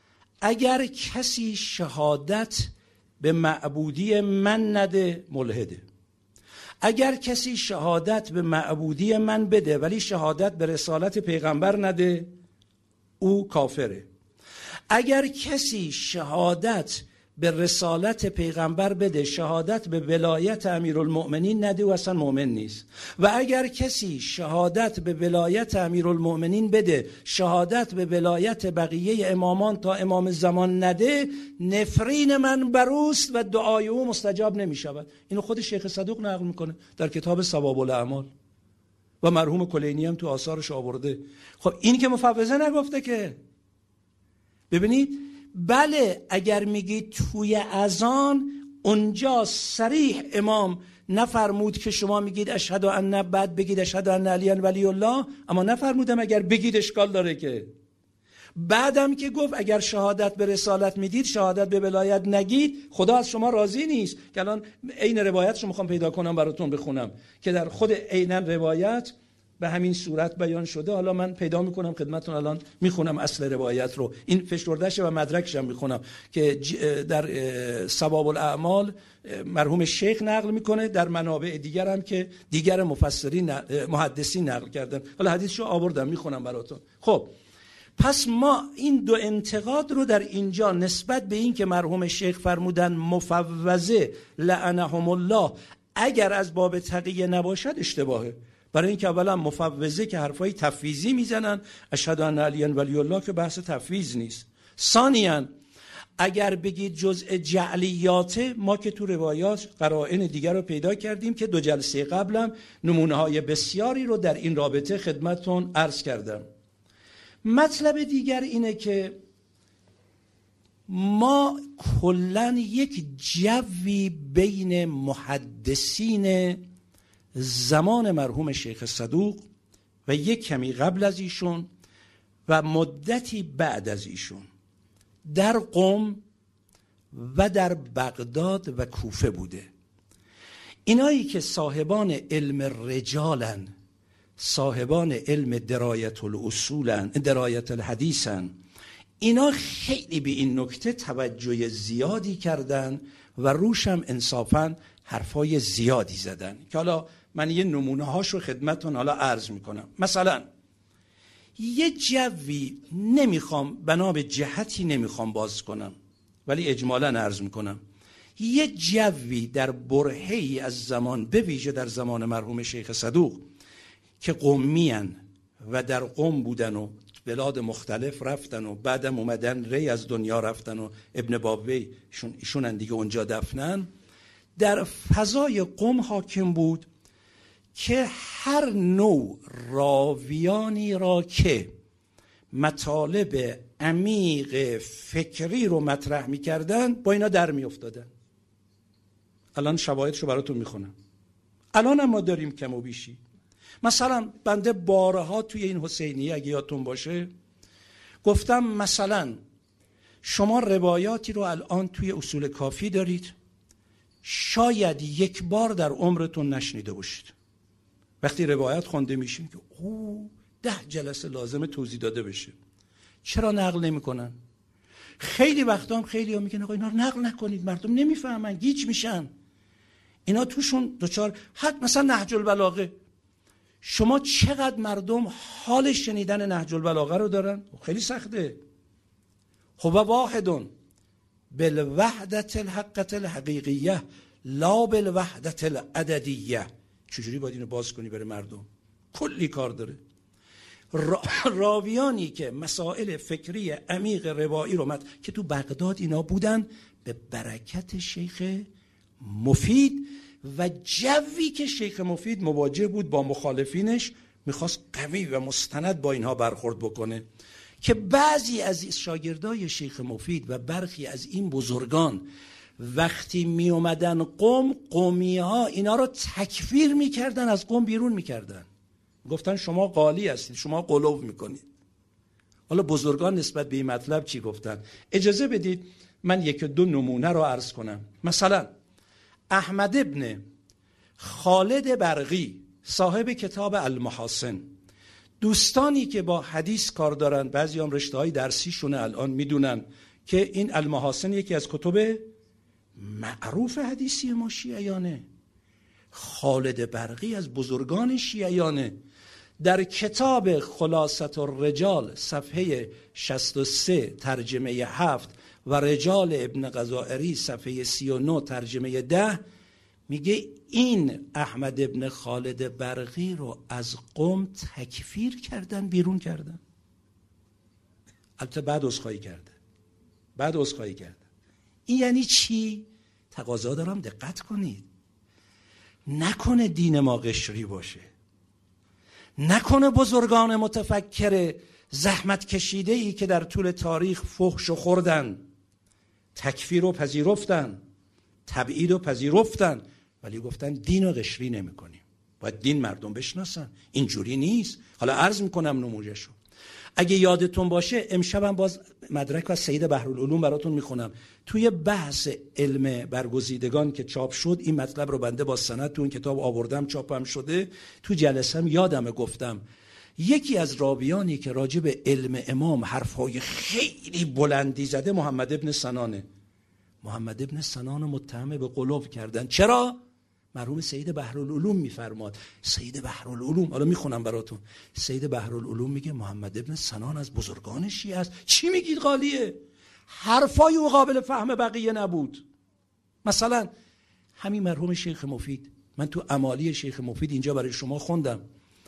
اگر کسی شهادت به معبودی من نده ملحده، اگر کسی شهادت به معبودی من بده ولی شهادت به رسالت پیغمبر نده او کافره، اگر کسی شهادت به رسالت پیغمبر بده شهادت به ولایت امیرالمؤمنین نده و اصلا مؤمن نیست، و اگر کسی شهادت به ولایت امیرالمؤمنین بده شهادت به ولایت بقیه امامان تا امام زمان نده نفرین من بروست و دعای او مستجاب نمی شود. اینو خود شیخ صدوق نقل میکنه در کتاب ثواب الاعمال و مرحوم کلینی هم تو آثارش آورده. خب این که مفوضه نگفته که. ببینید بله اگر میگید توی اذان اونجا صریح امام نفرمود که شما میگید اشهد ان، بعد بگید اشهد ان علی ولی الله، اما نفرمودم اگر بگید اشکال داره که. بعدم که گفت اگر شهادت به رسالت میدید شهادت به ولایت نگید خدا از شما راضی نیست، که الان عین روایتشو میخوام پیدا کنم براتون بخونم که در خود عین روایت به همین صورت بیان شده. حالا من پیدا میکنم خدمتتون الان میخونم اصل روایت رو، این فشردهشه و مدرکش هم میخونم که در ثواب الاعمال مرحوم شیخ نقل میکنه، در منابع دیگر هم که دیگر مفسرین محدثین نقل کردن. حالا حدیثشو آوردم میخونم براتون. خب پس ما این دو انتقاد رو در اینجا نسبت به این که مرحوم شیخ فرمودن مفوضه لعنهم الله اگر از باب تقیه نباشد اشتباهه. برای اینکه اولا مفوضه که حرفای تفویضی میزنن، اشهد ان علی ولی الله که بحث تفویض نیست. ثانیاً اگر بگید جزء جعلیاته، ما که تو روایات قرائن دیگر رو پیدا کردیم که دو جلسه قبلم نمونه های بسیاری رو در این رابطه خدمتتون عرض کردم. مطلب دیگر اینه که ما کلاً یک جوی بین محدثین زمان مرحوم شیخ صدوق و یک کمی قبل از ایشون و مدتی بعد از ایشون در قم و در بغداد و کوفه بوده. اینایی که صاحبان علم رجالن، صاحبان علم درایت الاصولن، درایت الحدیثن، اینا خیلی به این نکته توجه زیادی کردن و روش هم انصافاً حرفای زیادی زدن که حالا من یه نمونه هاشو خدمتون حالا عرض میکنم. مثلا یه جوی نمیخوام بنا به جهتی نمیخوام باز کنم ولی اجمالاً عرض میکنم، یه جوی در برهه‌ای از زمان به ویژه در زمان مرحوم شیخ صدوق که قمیان و در قم بودن و بلاد مختلف رفتن و بعدم اومدن ری از دنیا رفتن و ابن بابوی ایشون ایشون دیگه اونجا دفنن، در فضای قم حاکم بود که هر نوع راویانی را که مطالب عمیق فکری رو مطرح می‌کردن با اینا در می‌افتادن. الان شواهدشو براتون میخونم. الان هم ما داریم کم و بیشی. مثلا بنده بارها توی این حسینیه اگه یادتون باشه گفتم مثلا شما روایاتی رو الان توی اصول کافی دارید شاید یک بار در عمرتون نشنیده باشید. وقتی روایت خونده میشیم که اوه ده جلسه لازمه توضیح داده بشه. چرا نقل نمی کنن؟ خیلی وقتا هم خیلی ها میگن آقا اینا رو نقل نکنید مردم نمیفهمن گیج میشن. اینا توشون دوچار حد مثلا نهج البلاغه، شما چقدر مردم حال شنیدن نهج البلاغه رو دارن؟ خیلی سخته. هو واحدون بالوحدت الحقت الحقیقیه لا بالوحدت العددیه. چجوری باید اینو باز کنی برای مردم؟ کلی کار داره. را... راویانی که مسائل فکری عمیق روایی رو مد... که تو بغداد اینا بودن به برکت شیخ مفید و جوی که شیخ مفید مواجه بود با مخالفینش میخواست قوی و مستند با اینها برخورد بکنه که بعضی از شاگردای شیخ مفید و برخی از این بزرگان وقتی می اومدن قم، قومی ها اینا رو تکفیر میکردن، از قم بیرون میکردن، گفتن شما قالی هستید، شما قلوب میکنید. حالا بزرگان نسبت به این مطلب چی گفتن؟ اجازه بدید من یک دو نمونه رو عرض کنم. مثلا احمد ابن خالد برقی صاحب کتاب المحاسن، دوستانی که با حدیث کار دارن، بعضی هم رشته های درسیشونه الان میدونن که این المحاسن یکی از کتب معروف حدیثی ما شیعیانه. خالد برقی از بزرگان شیعیانه. در کتاب خلاصة الرجال صفحه شصت و سه ترجمه هفت و رجال ابن غزائری صفحه سی و نه ترجمه ده میگه این احمد ابن خالد برقی رو از قم تکفیر کردن، بیرون کردن. البته بعد عذرخواهی کرده. بعد عذرخواهی کرده. این یعنی چی؟ تقاضا دارم دقت کنید. نکنه دین ما قشری باشه. نکنه بزرگان متفکر زحمت کشیده ای که در طول تاریخ فحش و خوردن، تکفیر و پذیرفتن، تبعید و پذیرفتن، ولی گفتن دین رو قشری نمی کنیم، باید دین مردم بشناسن. اینجوری نیست. حالا عرض میکنم نموذجشو. اگه یادتون باشه امشبم باز مدرک از سید بحرالعلوم براتون میخونم. توی بحث علم برگزیدگان که چاپ شد این مطلب رو بنده با سند تو این کتاب آوردم، چاپم شده. تو جلسم یادمه گفتم یکی از راویانی که راجع به علم امام حرفای خیلی بلندی زده محمد ابن سنانه. محمد ابن سنان متهم به غلو کردن. چرا؟ مرحوم سید بحرالعلوم میفرماد. سید بحرالعلوم، حالا میخونم براتون. سید بحرالعلوم میگه محمد ابن سنان از بزرگان شیعه است. چی میگید غالیه؟ حرفای او قابل فهم بقیه نبود. مثلا همین مرحوم شیخ مفید، من تو امالی شیخ مفید اینجا برای شما خوندم.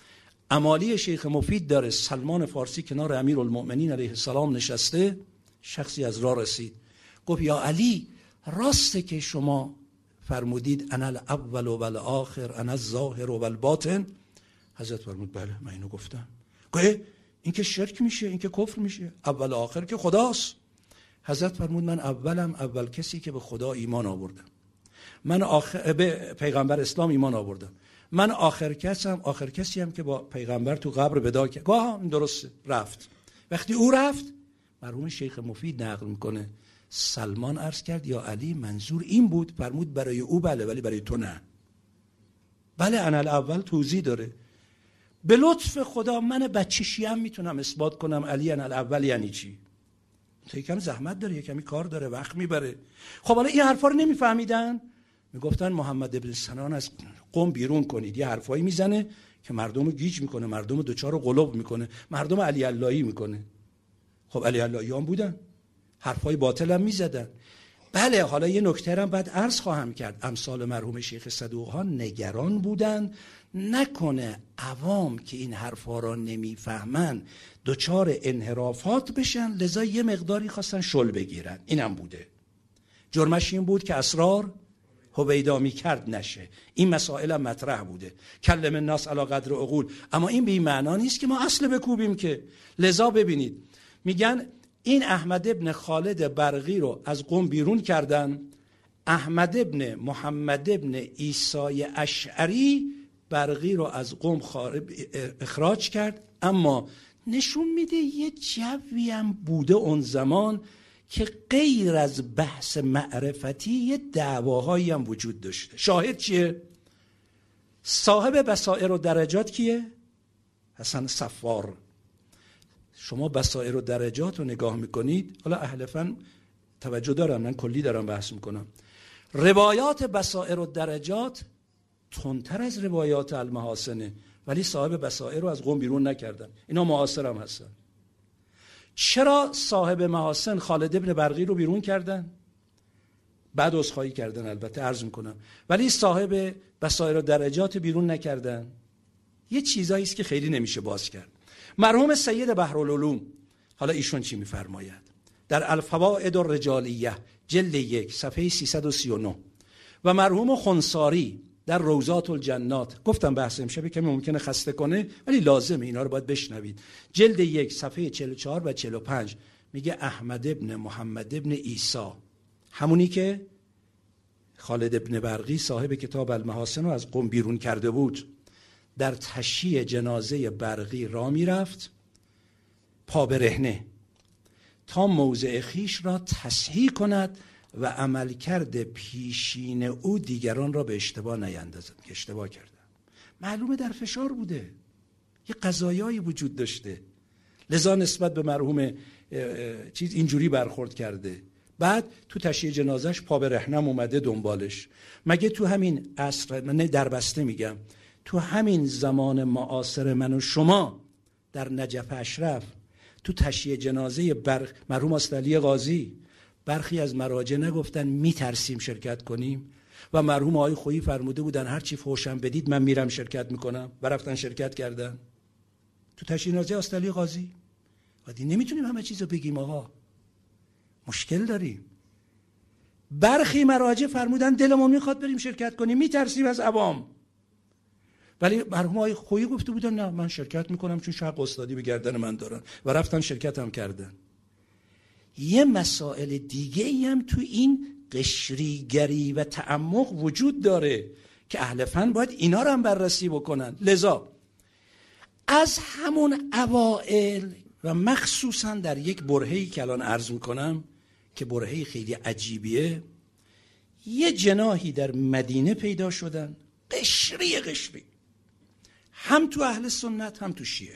امالی شیخ مفید داره سلمان فارسی کنار امیرالمؤمنین علیه السلام نشسته. شخصی از راه رسید گفت یا علی، راسته که شما فرمودید انا الاول و الاخر انا الظاهر و الباطن؟ حضرت فرمود بله من اینو گفتم. گفت این که شرک میشه، این که کفر میشه، اول و آخر که خداست. حضرت فرمود من اولم اول کسی که به خدا ایمان آوردم، من آخر به پیغمبر اسلام ایمان آوردم، من آخر کسم آخر کسی هم که با پیغمبر تو قبر وداع کرد. گفت این درسته. رفت. وقتی او رفت مرحوم شیخ مفید نقل میکنه سلمان عرض کرد یا علی منظور این بود؟ فرمود برای او بله ولی برای تو نه. بله انا الاول توضیح داره. به لطف خدا من بچه شیعه میتونم اثبات کنم علی انا الاول یعنی چی. تو یکم زحمت داره، یکمی کار داره، وقت میبره. خب حالا این حرفا رو نمیفهمیدن، میگفتن محمد ابن سنان از قم بیرون کنید. یه حرفایی میزنه که مردم رو گیج میکنه، مردم رو دوچار قلوب میکنه، مردم علی اللهی میکنه. خب علی اللهی هم بودن، حرفای باطل هم میزدن. بله حالا یه نکته هم بعد عرض خواهم کرد. امثال مرحوم شیخ صدوق ها نگران بودن نکنه عوام که این حرفا را نمیفهمن دوچار انحرافات بشن، لذا یه مقداری خواستن شل بگیرن. اینم بوده. جرمش این بود که اسرار هویدا میکرد نشه. این مسائل هم مطرح بوده. کلم الناس علی قدر عقول. اما این به این معنا نیست که ما اصل بکوبیم که. لذا ببینید میگن این احمد ابن خالد برقی رو از قم بیرون کردن. احمد ابن محمد ابن عیسی اشعری برقی رو از قم اخراج کرد. اما نشون میده یه جوی هم بوده اون زمان که غیر از بحث معرفتی یه دعواهایی هم وجود داشته. شاهد چیه؟ صاحب بصائر و درجات کیه؟ حسن صفار. شما بصائر و درجات رو نگاه میکنید، حالا اهل فن توجه دارم، من کلی دارم بحث میکنم. روایات بصائر و درجات تندتر از روایات المحاسنه، ولی صاحب بصائر رو از قم بیرون نکردن. اینا معاصر هم هستن. چرا صاحب محاسن خالد ابن برقی رو بیرون کردن؟ بعد عذرخواهی کردن البته عرض میکنم، ولی صاحب بصائر و درجات بیرون نکردن. یه چیزایی است که خیلی نمیشه باز کرد. مرحوم سید بحرالعلوم، حالا ایشون چی میفرماید؟ در الفوائد الرجالیه جلد یک صفحه سیصد و سی و نه و مرحوم خنساری در روضات الجنات، گفتم بحث امشب کمی ممکنه خسته کنه ولی لازمه اینا رو باید بشنوید، جلد یک صفحه چهل و چهار و چهل و پنج میگه احمد ابن محمد ابن عیسی، همونی که خالد ابن برقی صاحب کتاب المحاسن رو از قم بیرون کرده بود، در تشییع جنازه برقی را میرفت پا برهنه تا موضع خیش را تصحیح کند و عملکرد پیشین او دیگران را به اشتباه نیندازد که اشتباه کردن. معلومه در فشار بوده، یه قضایایی وجود داشته، لذا نسبت به مرحوم چیز اینجوری برخورد کرده. بعد تو تشییع جنازش پا به رهنم اومده دنبالش. مگه تو همین عصر، من در بسته میگم، تو همین زمان معاصر من و شما در نجف اشرف تو تشییع جنازه بر مرحوم استعلی قاضی برخی از مراجع نگفتن میترسیم شرکت کنیم؟ و مرحوم آقای خویی فرموده بودن هر چی فحشم بدید من میرم شرکت میکنم و رفتن شرکت کردن تو تشییع جنازه استعلی قاضی. ولی نمیتونیم همه چیزو بگیم آقا، مشکل داریم. برخی مراجع فرمودن دلمون میخواد بریم شرکت کنیم، میترسیم از عوام. ولی مرحوم آقای خویی گفته بودن نه من شرکت میکنم چون حق استادی به گردن من دارن و رفتن شرکت هم کردن. یه مسائل دیگه ای هم تو این قشریگری و تعمق وجود داره که اهل فن باید اینا رو هم بررسی بکنن. لذا از همون اوائل و مخصوصا در یک برهه‌ای که الان عرض میکنم که برهه خیلی عجیبیه، یه جناحی در مدینه پیدا شدن، قشری قشری، هم تو اهل سنت هم تو شیعه.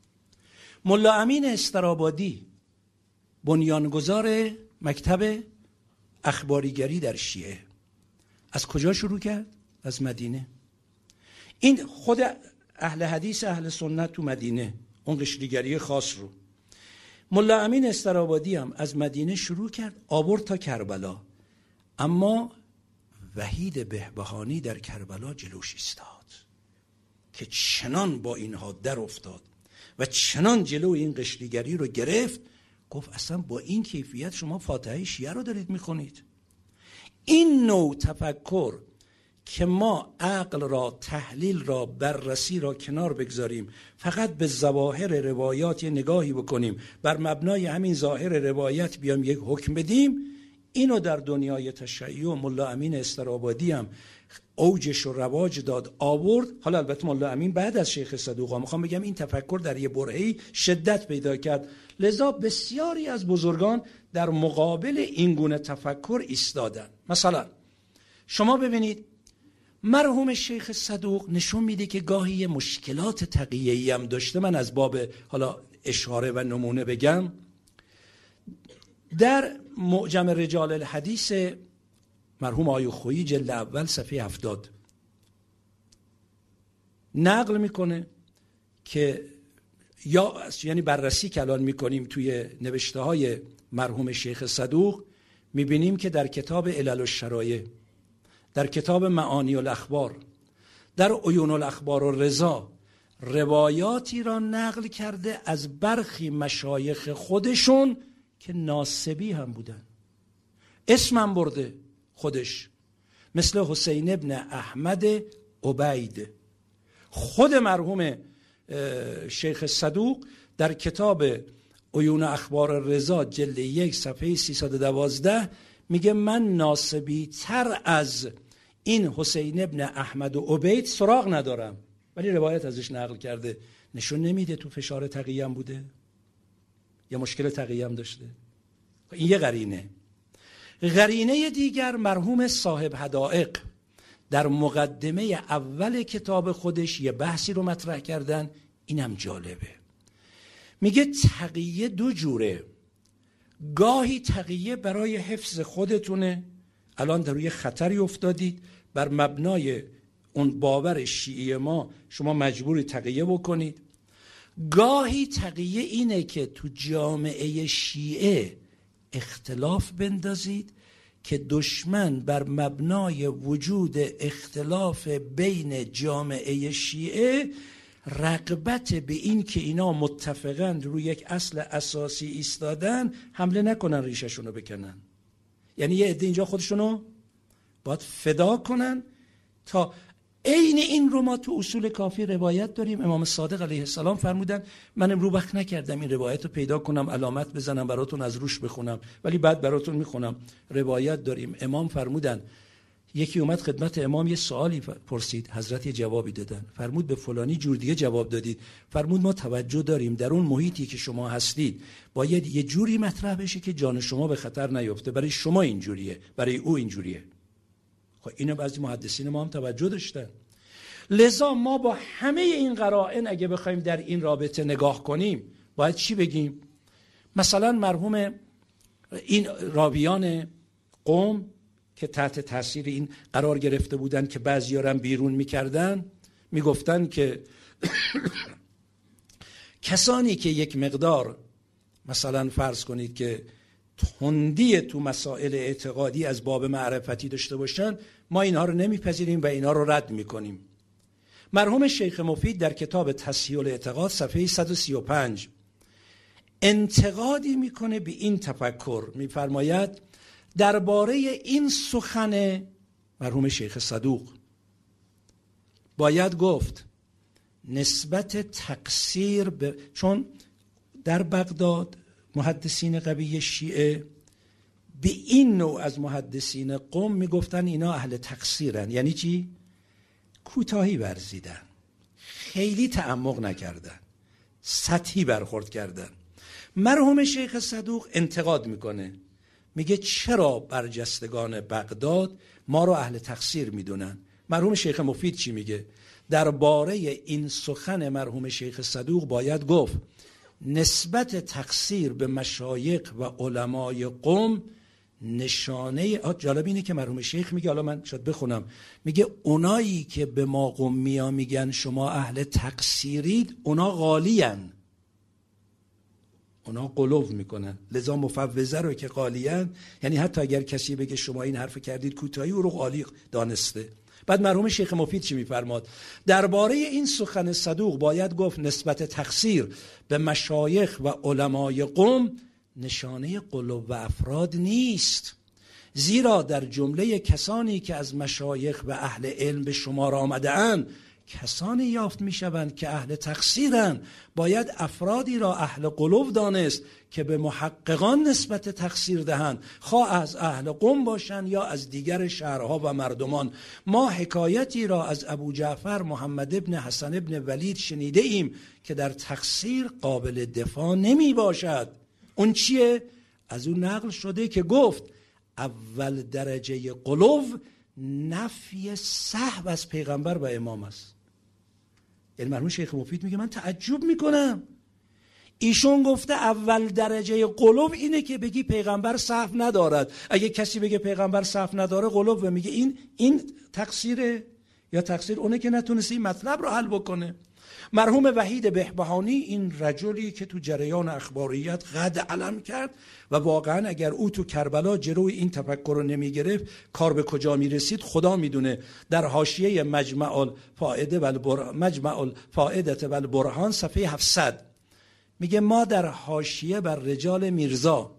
ملا امین استرابادی بنیانگذار مکتب اخباریگری در شیعه از کجا شروع کرد؟ از مدینه. این خود اهل حدیث اهل سنت تو مدینه اون قشریگری خاص رو، ملا امین استرابادی هم از مدینه شروع کرد آورد تا کربلا. اما وحید بهبهانی در کربلا جلوش ایستاد که چنان با اینها در افتاد و چنان جلو این قشریگری رو گرفت، گفت اصلا با این کیفیت شما فاتحه شیعه رو دارید میخونید. این نوع تفکر که ما عقل را، تحلیل را، بررسی را کنار بگذاریم، فقط به ظواهر روایات نگاهی بکنیم، بر مبنای همین ظاهر روایت بیام یک حکم بدیم، اینو در دنیای تشیع ملا امین استرابادی هم اوجش و رواج داد آورد. حالا البته ملا امین بعد از شیخ صدوق، میخوام بگم این تفکر در یه برهه‌ای شدت پیدا کرد، لذا بسیاری از بزرگان در مقابل این گونه تفکر ایستادن. مثلا شما ببینید مرحوم شیخ صدوق نشون میده که گاهی مشکلات تقیه‌ای هم داشته. من از باب حالا اشاره و نمونه بگم، در معجم رجال الحدیث مرحوم آقای خویی جلد اول صفحه هفتاد نقل میکنه که یا یعنی بررسی که الان میکنیم توی نوشته های مرحوم شیخ صدوق، میبینیم که در کتاب علل الشرایع، در کتاب معانی الاخبار، در عیون الاخبار و رضا روایاتی را نقل کرده از برخی مشایخ خودشون که ناسبی هم بودن، اسمم برده خودش، مثل حسین ابن احمد عبید. خود مرحوم شیخ صدوق در کتاب عیون اخبار رضا جلد یک صفحه سیصد و دوازده میگه من ناسبی تر از این حسین ابن احمد و عبید سراغ ندارم، ولی روایت ازش نقل کرده. نشون نمیده تو فشار تقیه هم بوده یا مشکل تقیه هم داشته؟ این یه قرینه. قرینه دیگر مرحوم صاحب حدائق در مقدمه اول کتاب خودش یه بحثی رو مطرح کردن، اینم جالبه. میگه تقیه دو جوره، گاهی تقیه برای حفظ خودتونه، الان در روی خطری افتادید، بر مبنای اون باور شیعی ما شما مجبوری تقیه بکنید. گاهی تقیه اینه که تو جامعه شیعه اختلاف بندازید که دشمن بر مبنای وجود اختلاف بین جامعه شیعه رغبت به این که اینا متفقند روی یک اصل اساسی ایستادن حمله نکنن، ریششونو بکنن. یعنی یه عده اینجا خودشونو باید فدا کنن تا عین این رو ما تو اصول کافی روایت داریم. امام صادق علیه السلام فرمودن من امروز وقت نکردم این روایت رو پیدا کنم علامت بزنم براتون از روش بخونم، ولی بعد براتون میخونم. روایت داریم امام فرمودن یکی اومد خدمت امام یه سوالی پرسید، حضرت یه جوابی دادن، فرمود به فلانی جور دیگه جواب دادید. فرمود ما توجه داریم در اون محیطی که شما هستید باید یه جوری مطرح بشه که جان شما به خطر نیفته. برای شما اینجوریه، برای او اینجوریه. خب اینو بعضی محدثین ما هم توجه داشتن. لذا ما با همه این قرائن اگه بخوایم در این رابطه نگاه کنیم باید چی بگیم؟ مثلا مرحوم این راویان قوم که تحت تاثیر این قرار گرفته بودن که بعضی‌ها هم بیرون می‌کردن، میگفتن که کسانی که یک مقدار مثلا فرض کنید که تندی تو مسائل اعتقادی از باب معرفتی داشته باشن، ما اینها رو نمیپذیریم و اینها رو رد میکنیم. مرحوم شیخ مفید در کتاب تصحیح الاعتقاد صفحه صد و سی و پنج انتقادی میکنه به این تفکر، میفرماید درباره این سخن مرحوم شیخ صدوق باید گفت نسبت تقصیر به، چون در بغداد محدثین قوی شیعه به این نوع از محدثین قم میگفتن اینا اهل تقصیرن. یعنی چی؟ کوتاهی ورزیدن، خیلی تعمق نکردن، سطحی برخورد کردن. مرحوم شیخ صدوق انتقاد میکنه، میگه چرا برجستگان بغداد ما رو اهل تقصیر میدونن؟ مرحوم شیخ مفید چی میگه؟ درباره این سخن مرحوم شیخ صدوق باید گفت نسبت تقصیر به مشایخ و علمای قم نشانه. جالب اینه که مرحوم شیخ میگه، حالا من شاید بخونم، میگه اونایی که به ما قمیا میگن شما اهل تقصیرید اونا غالین، اونا قلوب میکنن. لذا مفوضه رو که غالین یعنی حتی اگر کسی بگه شما این حرف کردید کوتاهی، او رو غالی دانسته. بعد مرحوم شیخ مفید چی میفرماد؟ درباره این سخن صدوق باید گفت نسبت تقصیر به مشایخ و علمای قم نشانه قلوب و افراد نیست، زیرا در جمله کسانی که از مشایخ و اهل علم به شمار آمده اند کسانی یافت می شوند که اهل تقصیرند. باید افرادی را اهل قلوب دانست که به محققان نسبت تقصیر دهند، خواه از اهل قم باشند یا از دیگر شهرها و مردمان. ما حکایتی را از ابو جعفر محمد ابن حسن ابن ولید شنیده ایم که در تقصیر قابل دفاع نمی باشد. اون چیه؟ از اون نقل شده که گفت اول درجه قلوب نفی سهو از پیغمبر و امام است. یعنی مرحوم شیخ مفید میگه من تعجب میکنم، ایشون گفته اول درجه قلوب اینه که بگی پیغمبر سهو ندارد. اگه کسی بگه پیغمبر سهو نداره قلوب و میگه این این تقصیره، یا تقصیر اونه که نتونسته این مطلب رو حل بکنه. مرحوم وحید بهبهانی این رجلی که تو جریان اخباریت قد علم کرد و واقعا اگر او تو کربلا جلوی این تفکر رو نمی گرفت کار به کجا می رسید خدا می دونه. در حاشیه مجمع الفائده و البر... مجمع الفائده و البرهان صفحه هفتصد میگه ما در حاشیه بر رجال میرزا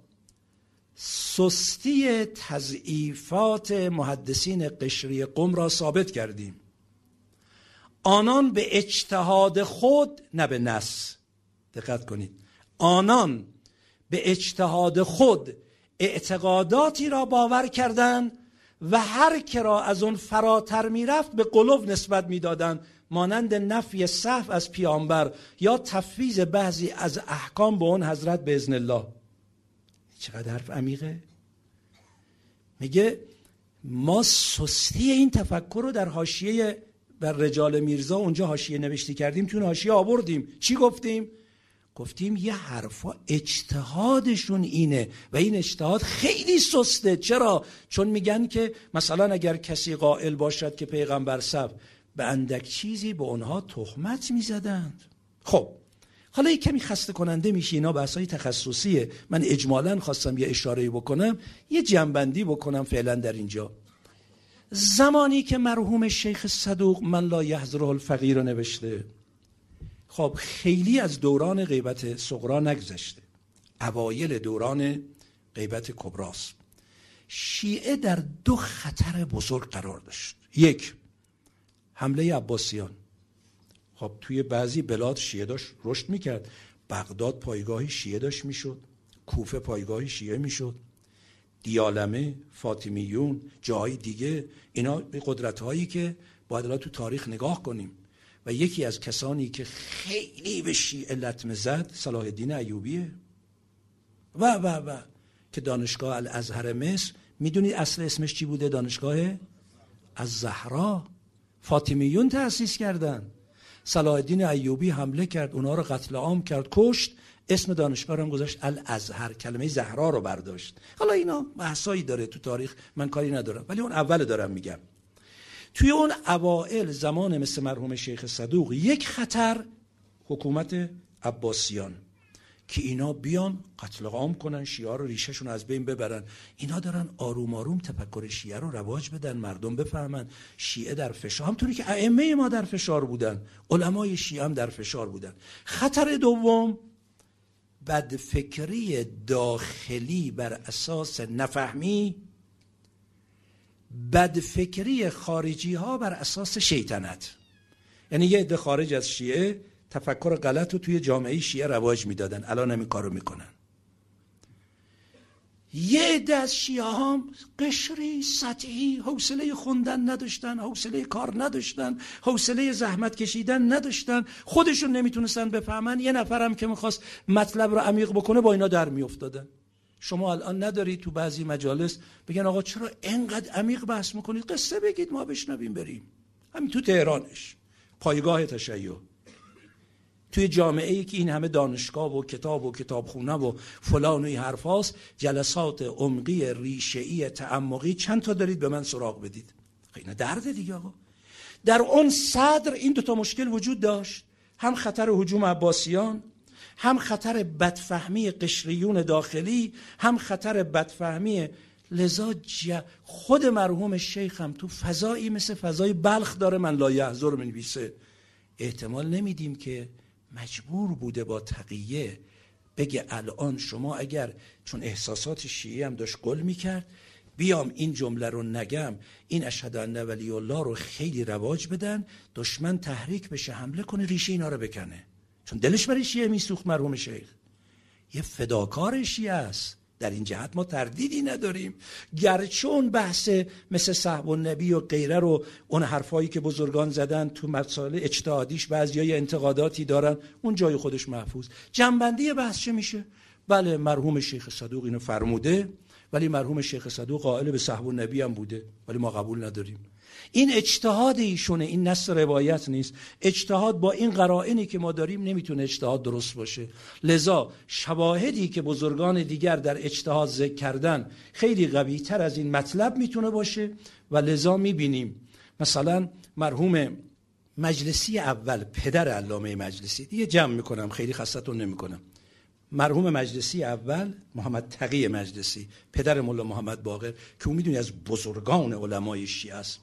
سستی تضعیفات محدثین قشری قم را ثابت کردیم. آنان به اجتهاد خود، نه به نص، دقت کنید، آنان به اجتهاد خود اعتقاداتی را باور کردند و هر که را از اون فراتر میرفت به قلوب نسبت میدادند، مانند نفی سهو از پیامبر یا تفویض بعضی از احکام به اون حضرت به اذن الله. چقدر حرف عمیقه. میگه ما سستی این تفکر رو در حاشیه بر رجال میرزا اونجا حاشیه نوشته کردیم، چون حاشیه آوردیم. چی گفتیم؟ گفتیم یه حرفا اجتهادشون اینه و این اجتهاد خیلی سسته. چرا؟ چون میگن که مثلا اگر کسی قائل باشد که پیغمبر سب به اندک چیزی به اونها تهمت میزدند. خب حالا یک کمی خسته کننده میشه، اینا بحثای تخصصیه، من اجمالاً خواستم یه اشاره بکنم، یه جنبندی بکنم فعلا در اینجا. زمانی که مرحوم شیخ صدوق من لا یحضره الفقیر رو نوشته، خب خیلی از دوران غیبت صغرا نگذشته، اوایل دوران غیبت کبراست. شیعه در دو خطر بزرگ قرار داشت. یک، حمله عباسیان. خب توی بعضی بلاد شیعه داشت رشد میکرد، بغداد پایگاهی شیعه داشت میشد، کوفه پایگاهی شیعه میشد. دیالمه، فاطمیون، جاهای دیگه، اینا قدرت هایی که باید الان تو تاریخ نگاه کنیم. و یکی از کسانی که خیلی به شیعه لطمه زد صلاح الدین ایوبیه و و و که دانشگاه الازهر مصر، میدونید اصل اسمش چی بوده؟ دانشگاه الزهرا. فاطمیون تأسیس کردن. صلاح الدین ایوبی حمله کرد، اونا رو قتل عام کرد، کشت، اسم دانشگاه رو هم گذاشت الازهر، کلمه زهرا رو برداشت. حالا اینا بحثایی داره تو تاریخ، من کاری ندارم، ولی اون اول دارم میگم. توی اون اوائل زمان مثل مرحوم شیخ صدوق یک خطر حکومت عباسیان که اینا بیان قتل عام کنن، شیعه رو ریشهشون از بین ببرن. اینا دارن آروم آروم تفکر شیعه رو رواج بدن، مردم بفهمن شیعه در فشار، همطوری که ائمه ما در فشار بودن، علمای شیعه هم در فشار بودن. خطر دوم، بدفکری داخلی بر اساس نفهمی، بدفکری خارجی ها بر اساس شیطنت. یعنی یه عده خارج از شیعه تفکر غلط رو توی جامعه شیعه رواج میدادن، الان هم این کارو میکنن. یه عده از شیعه هم قشری سطحی، حوصله خوندن نداشتن، حوصله کار نداشتن، حوصله زحمت کشیدن نداشتن، خودشون نمیتونستن بفهمن. یه نفرم که میخواست مطلب رو عمیق بکنه با اینا در میافتادن. شما الان ندارید تو بعضی مجالس بگن آقا چرا اینقدر عمیق بحث میکنید؟ قصه بگید ما بشنویم بریم. همین تو تهرانش پایگاه تشیع، توی جامعه ای که این همه دانشگاه و کتاب و کتابخونه و فلان و این حرف هاست، جلسات عمقی ریشه‌ای تعمقی چند تا دارید به من سراغ بدید. خیلی درد دیگه آقا. در اون صدر این دوتا مشکل وجود داشت، هم خطر هجوم عباسیان، هم خطر بدفهمی قشریون داخلی، هم خطر بدفهمی. لذا خود مرحوم شیخ هم تو فضایی مثل فضای بلخ داره، من لا یحضر می‌نویسه، احتمال نمیدیم که مجبور بوده با تقیه بگه الان شما اگر، چون احساسات شیعی هم داشت گل میکرد، بیام این جمله رو نگم، این اشهد ان ولی الله رو خیلی رواج بدن، دشمن تحریک بشه حمله کنه ریشه اینا رو بکنه. چون دلش برای شیعه میسوخت مرحوم شیخ، یه فداکار شیعه است، در این جهت ما تردیدی نداریم. گرچه اون بحث مثل صحب النبی و غیره رو، اون حرفایی که بزرگان زدن تو مسائل اجتهادیش بعضیای انتقاداتی دارن، اون جای خودش محفوظ. جنبندی بحث چه میشه؟ بله مرحوم شیخ صدوق اینو فرموده، ولی مرحوم شیخ صدوق قائل به صحب النبی هم بوده، ولی ما قبول نداریم. این اجتهاد ایشونه، این نص روایت نیست. اجتهاد با این قرائنی که ما داریم نمیتونه اجتهاد درست باشه. لذا شواهدی که بزرگان دیگر در اجتهاد ذکر کردن خیلی قوی تر از این مطلب میتونه باشه. و لذا میبینیم مثلا مرحوم مجلسی اول، پدر علامه مجلسی، دیگه جمع میکنم خیلی خستتون نمیکنم، مرحوم مجلسی اول محمد تقی مجلسی، پدر مولا محمد باقر، که اون میدونی از بزرگان علمای شیعه است.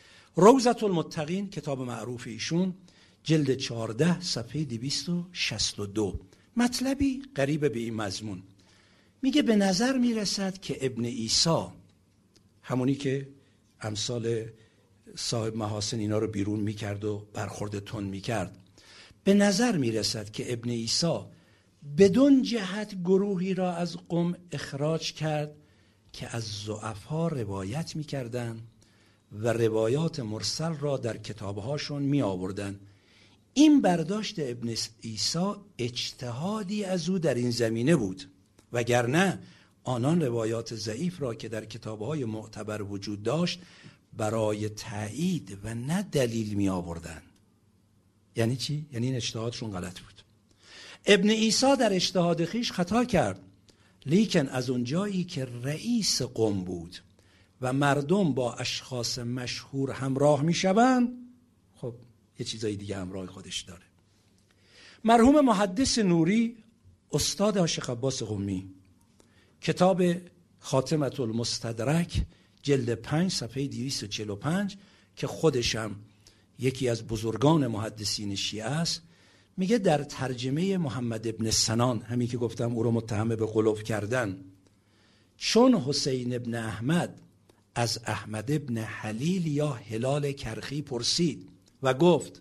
روضة المتقین کتاب معروف ایشون، جلد چهارده صفحه دویست و شصت و دو، مطلبی قریب به این مضمون میگه به نظر میرسد که ابن عیسی، همونی که امثال صاحب محاسن اینا رو بیرون میکرد و برخورد تون میکرد، به نظر میرسد که ابن عیسی بدون جهت گروهی را از قم اخراج کرد که از ضعفا روایت میکردند و روایات مرسل را در کتابهاشون می آوردن. این برداشت ابن عیسی اجتهادی از او در این زمینه بود، وگرنه آنان روایات ضعیف را که در کتابهای معتبر وجود داشت برای تایید و نه دلیل می آوردن. یعنی چی؟ یعنی این اجتهادشون غلط بود. ابن عیسی در اجتهاد خیش خطا کرد، لیکن از اون جایی که رئیس قم بود و مردم با اشخاص مشهور همراه می شوند، خب یه چیزای دیگه همراه خودش داره. مرحوم محدث نوری، استاد شیخ عباس قمی، کتاب خاتمة المستدرک جلد پنج صفحه دویست و چهل و پنج که خودشم یکی از بزرگان محدثین شیعه است، میگه در ترجمه محمد ابن سنان، همین که گفتم او رو متهم به غلو کردن، چون حسین ابن احمد از احمد ابن حلیل یا هلال کرخی پرسید و گفت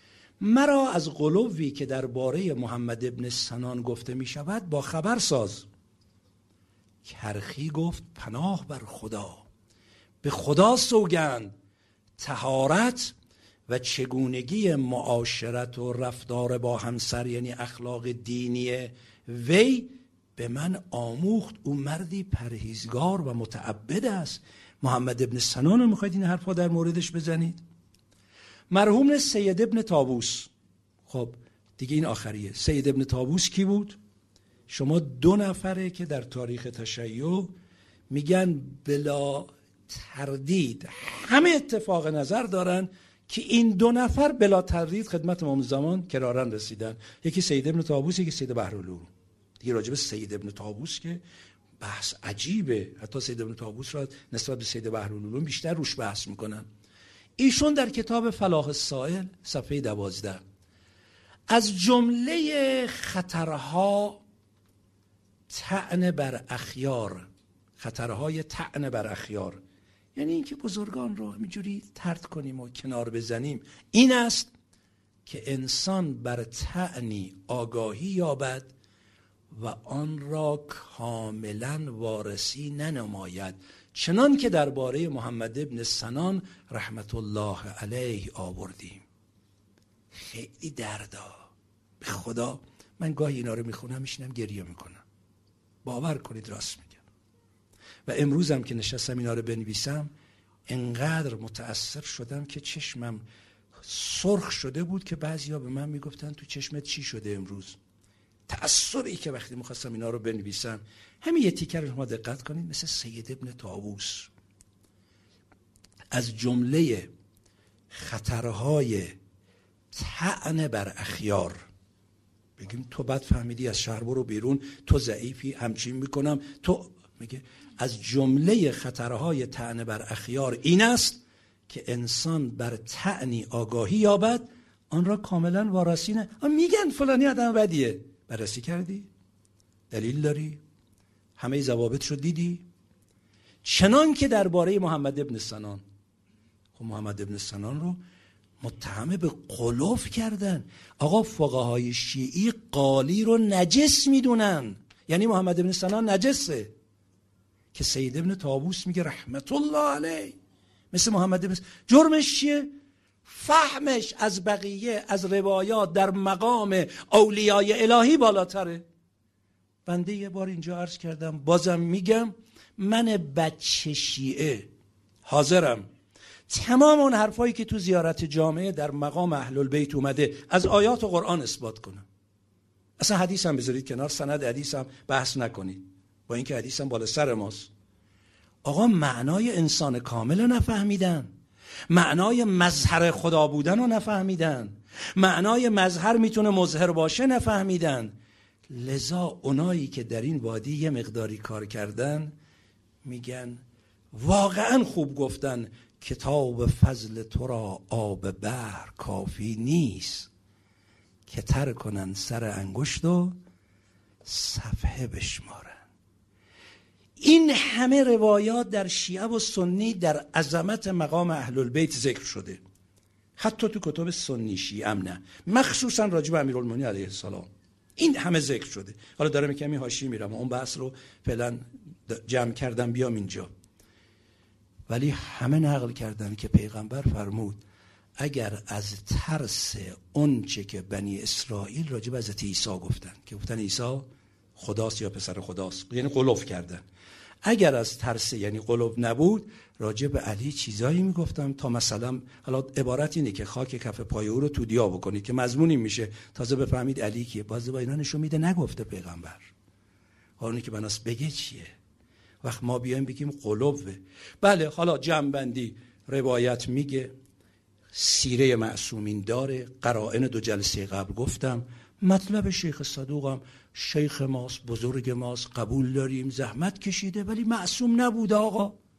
مرا از غلوی که درباره محمد ابن سنان گفته می شود با خبر ساز، کرخی گفت پناه بر خدا، به خدا سوگند طهارت و چگونگی معاشرت و رفتار با همسر، یعنی اخلاق دینی وی، به من آموخت. او مردی پرهیزگار و متعبد است. محمد ابن سنان رو میخواید این حرفا در موردش بزنید؟ مرحوم سید ابن طاووس، خب دیگه این آخریه. سید ابن طاووس کی بود؟ شما دو نفره که در تاریخ تشیع میگن بلا تردید همه اتفاق نظر دارن که این دو نفر بلا تردید خدمت امام زمان کرارن رسیدن. یکی سید ابن طاووس، یکی سید بحرالعلوم. دیگه راجب سید ابن طاووس که بحث عجیبه، حتی سید ابن طاووس را نسبت به سید بحرالعلوم بیشتر روش بحث میکنن. ایشون در کتاب فلاح السائل صفحه دوازده از جمله خطرها طعن بر اخیار، خطرهای طعن بر اخیار، یعنی اینکه بزرگان رو همینجوری طرد کنیم و کنار بزنیم، این است که انسان بر طعنی آگاهی یابد و آن را کاملا وارسی ننماید، چنان که درباره محمد ابن سنان رحمت الله علیه آوردیم. خیلی دردا، به خدا من گاهی اینا رو میخونم میشینم گریه میکنم، باور کنید راست میگم. و امروزم که نشستم اینا رو بنویسم انقدر متأثر شدم که چشمم سرخ شده بود که بعضیا به من میگفتن تو چشمت چی شده امروز؟ تأثری که وقتی میخواستم اینا رو بنویسم. همین یه تیکر رو شما دقت کنید، مثل سید ابن طاووس از جمله خطرهای طعن بر اخیار، بگیم تو بد فهمیدی از شهر برو بیرون، تو ضعیفی، همچین میکنم، تو میگه از جمله خطرهای طعن بر اخیار این است که انسان بر طعنی آگاهی یابد آن را کاملا وارسی نه. میگن فلانی آدم بدیه، بررسی کردی؟ دلیل داری؟ همه ضوابطش رو دیدی؟ چنان که درباره محمد ابن سنان، خب محمد ابن سنان رو متهم به غلوف کردن. آقا فقهای شیعی قالی رو نجس میدونن، یعنی محمد ابن سنان نجسه، که سید ابن طاووس میگه رحمت الله علیه مثل محمد ابن سنان. جرمش چیه؟ فهمش از بقیه از روایات در مقام اولیای الهی بالاتره. بنده یه بار اینجا عرض کردم، بازم میگم، من بچه شیعه حاضرم تمام اون حرفایی که تو زیارت جامعه در مقام اهل البیت اومده از آیات و قرآن اثبات کنم. اصلا حدیث هم بذارید کنار، سند حدیث هم بحث نکنید، با اینکه حدیث هم بالا سر ماست. آقا معنای انسان کامل رو نفهمیدن، معنای مظهر خدا بودن رو نفهمیدن، معنای مظهر میتونه مظهر باشه نفهمیدن. لذا اونایی که در این وادی یه مقداری کار کردن میگن واقعا خوب گفتن، کتاب فضل تو را آب بحر کافی نیست که تر کنن سر انگشت و صفحه بشمارن. این همه روایات در شیعه و سنی در عظمت مقام اهل البیت ذکر شده، حتی تو کتب سنی شیعه هم نه، مخصوصا راجع به امیرالمومنین علیه السلام این همه ذکر شده. حالا دارم کمی حاشیه میرم، اون بحث رو فعلا جمع کردم بیام اینجا. ولی همه نقل کردن که پیغمبر فرمود اگر از ترس اونچه که بنی اسرائیل راجع به حضرت عیسی گفتن، که گفتن عیسی خداست یا پسر خداست، یعنی غلوف کردن، اگر از ترس یعنی غلوف نبود راجع به علی چیزایی میگفتم تا مثلا، حالا عبارت اینه که خاک کف پای او رو تودیا بکنید که مضمونی میشه تازه بفهمید علی کیه. باز با اینا نشون میده نگفته پیغمبر، اونی که بناس بگه چیه. وقت ما بیایم بگیم قلوبه، بله حالا جمع‌بندی روایت میگه، سیره معصومین داره، قرائن دو جلسه قبل گفتم، مطلب شیخ صدوقم شیخ ماست، بزرگ ماست، قبول داریم، زحمت کشیده ولی معصوم نبوده آقا.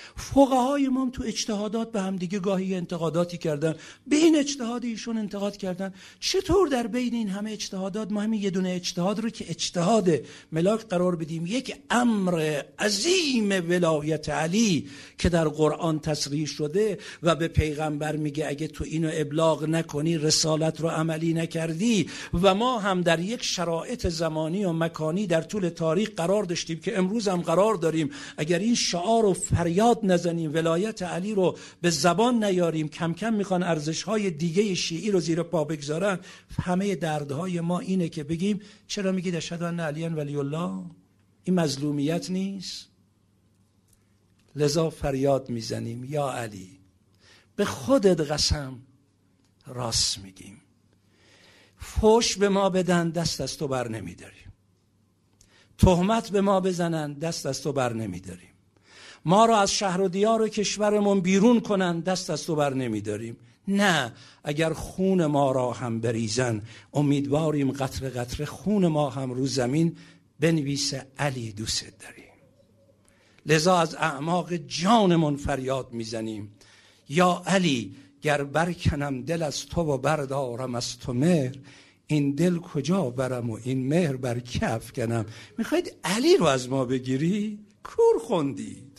فقهای ما هم تو اجتهادات به هم دیگه گاهی انتقاداتی کردن، به این اجتهاد ایشون انتقاد کردن. چطور در بین این همه اجتهادات ما همین یه دونه اجتهاد رو که اجتهاد ملاک قرار بدیم، یک امر عظیم ولایت علی که در قرآن تصریح شده و به پیغمبر میگه اگه تو اینو ابلاغ نکنی رسالت رو عملی نکردی، و ما هم در یک شرایط زمانی و مکانی در طول تاریخ قرار داشتیم که امروز هم قرار داریم، اگر این شعار و فریاد نزنیم، ولایت علی رو به زبان نیاریم، کم کم میخوان ارزش‌های دیگه شیعی رو زیر پا بگذارن. همه دردهای ما اینه که بگیم چرا میگید اشهد ان علی ولی الله؟ این مظلومیت نیست؟ لذا فریاد میزنیم یا علی، به خودت قسم راست میگیم، فحش به ما بدن دست از تو بر نمیداریم، تهمت به ما بزنن دست از تو بر نمیداریم، ما رو از شهر و دیار و کشورمون بیرون کنن دست از تو بر نمیداریم. نه، اگر خون ما را هم بریزن امیدواریم قطره قطره خون ما هم رو زمین بنویسه علی دوست داریم. لذا از اعماق جانمون فریاد میزنیم یا علی، گر برکنم دل از تو و بردارم از تو مهر، این دل کجا برم و این مهر بر کف کنم. میخواید علی رو از ما بگیری؟ کور خوندید.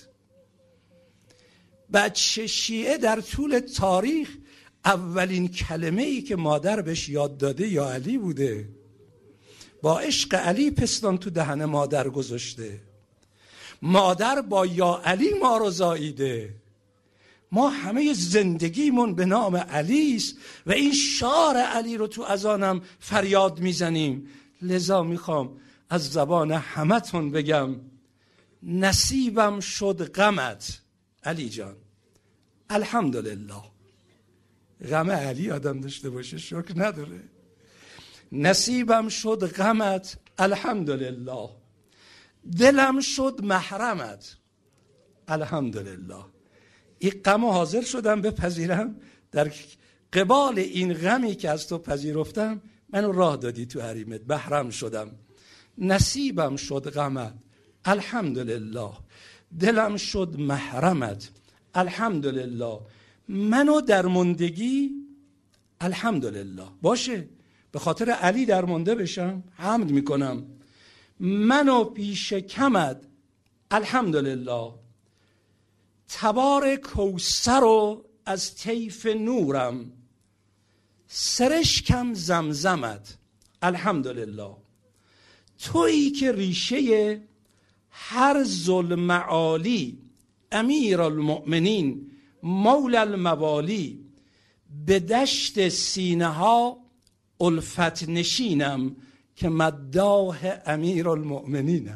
بچه شیعه در طول تاریخ اولین کلمه ای که مادر بهش یاد داده یا علی بوده. با عشق علی پستان تو دهن مادر گذاشته. مادر با یا علی ما رو زاییده. ما همه زندگیمون به نام علی است و این شعار علی رو تو اذانم فریاد میزنیم. لذا میخوام از زبان همتون بگم نصیبم شد غمت علی جان، الحمدلله. غم علی آدم داشته باشه شکر نداره. نصیبم شد غمت الحمدلله، دلم شد محرمت الحمدلله. این غم حاضر شدم بپذیرم، در قبال این غمی که از تو پذیرفتم منو راه دادی تو حریمت، محرم شدم. نصیبم شد غمت الحمدلله، دلم شد محرمت الحمدلله. منو در مندگی الحمدلله باشه، به خاطر علی در مونده بشم حمد میکنم. منو پیش کمت الحمدلله، تبار کوثر رو از طیف نورم، سرشکم زمزمت الحمدلله. تویی که ریشه هر ذوالمعالی، امیر المؤمنین مولا الموالی، به دشت سینه ها الفت نشینم که مداح امیر المؤمنینم.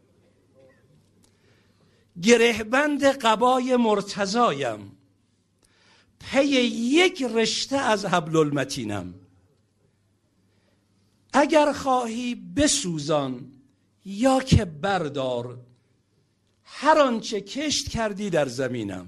گرهبند قبای مرتضایم، پی یک رشته از حبل المتینم. اگر خواهی بسوزان یا که بردار، هر آنچه کشت کردی در زمینم.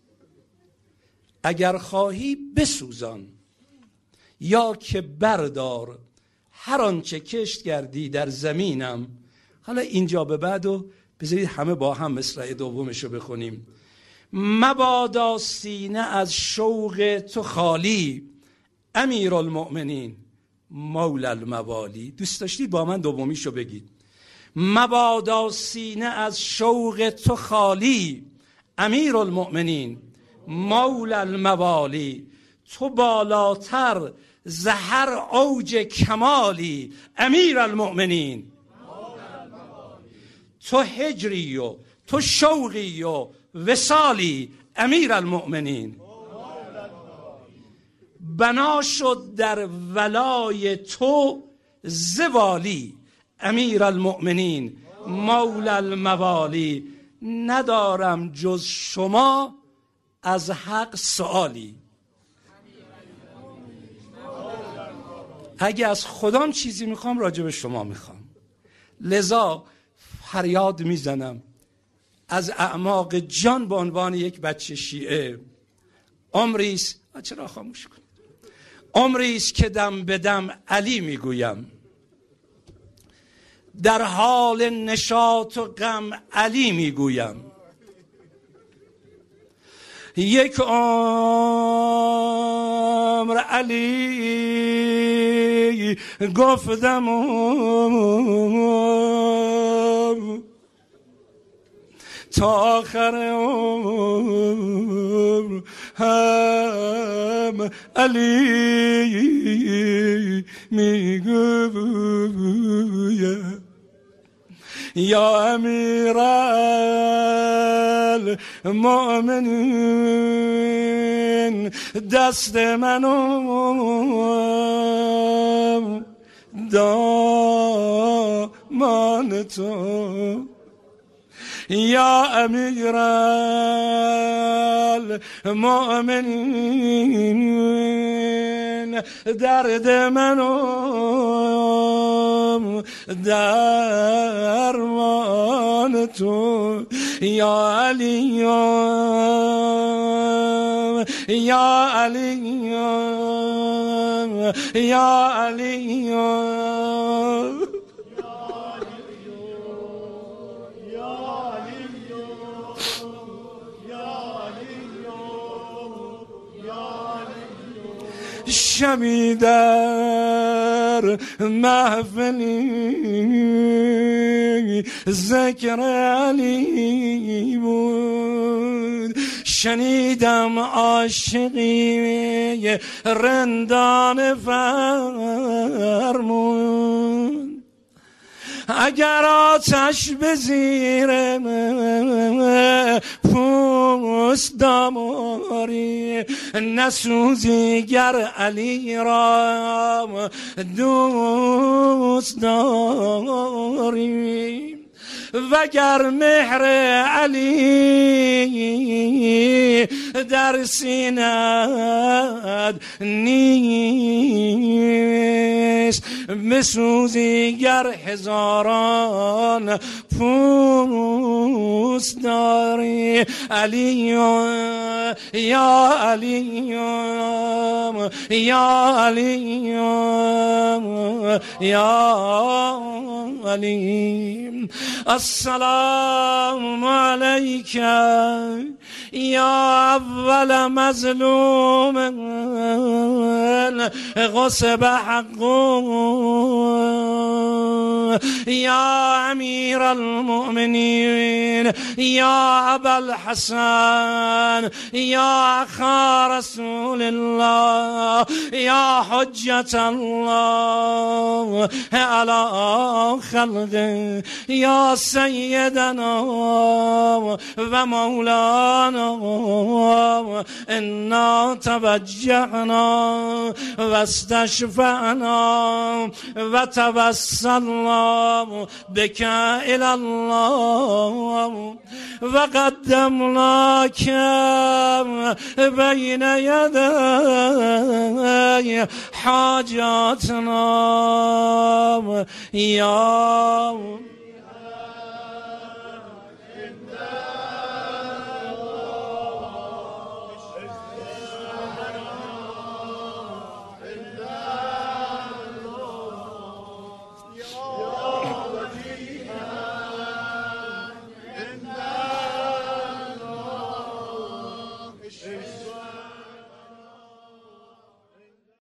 اگر خواهی بسوزان یا که بردار، هر آنچه کشت کردی در زمینم. حالا اینجا به بعدو بذارید همه با هم مصرع دومشو بخونیم. مبادا سینه از شوق تو خالی، امیر المؤمنین مولا الموالی. دوست داشتید با من دومیشو بگید. مبادا سینه از شوق تو خالی، امیر المؤمنین مولا الموالی. تو بالاتر زهر اوج کمالی، امیر المؤمنین. تو هجری و تو شوقی و وصالی، امیر المؤمنین. بنا شد در ولای تو زوالی، امیر المؤمنین مولا الموالی. ندارم جز شما از حق سؤالی. اگه از خدام چیزی میخوام راجع به شما میخوام. لذا فریاد میزنم از اعماق جان به عنوان یک بچه شیعه. عمریست، چرا خاموش کن، عمریست که دم به دم علی میگویم، در حال نشاط و غم علی میگویم. یک عمر علی گفتم تا آخر عمر هم علی میگویم یا امیر المؤمنین دست منو دامان تو یا امیر المؤمنین درد منو درمان تو یا علی یا علی یا علی شمی در محفلی ذکر علی بود، شنیدم عاشقی رندان فرمود اگر آتش به زیر پوست داماری نسوزی گر علی را دوست داری وگر مهر علی در سینه‌ات نیست بسوزی گر هزاران پوست داری علی یا علی یا علی یا علی السلام علیک یا اول مظلوم غصب حقه یا امیر المؤمنین یا ابا الحسن یا اخا رسول الله یا حجت الله علی خلقه یا سیدنا و مولانا انا توجهنا و استشفعنا و توسلنا بك الى الله و قدمناك بین یدی حاجاتنا یا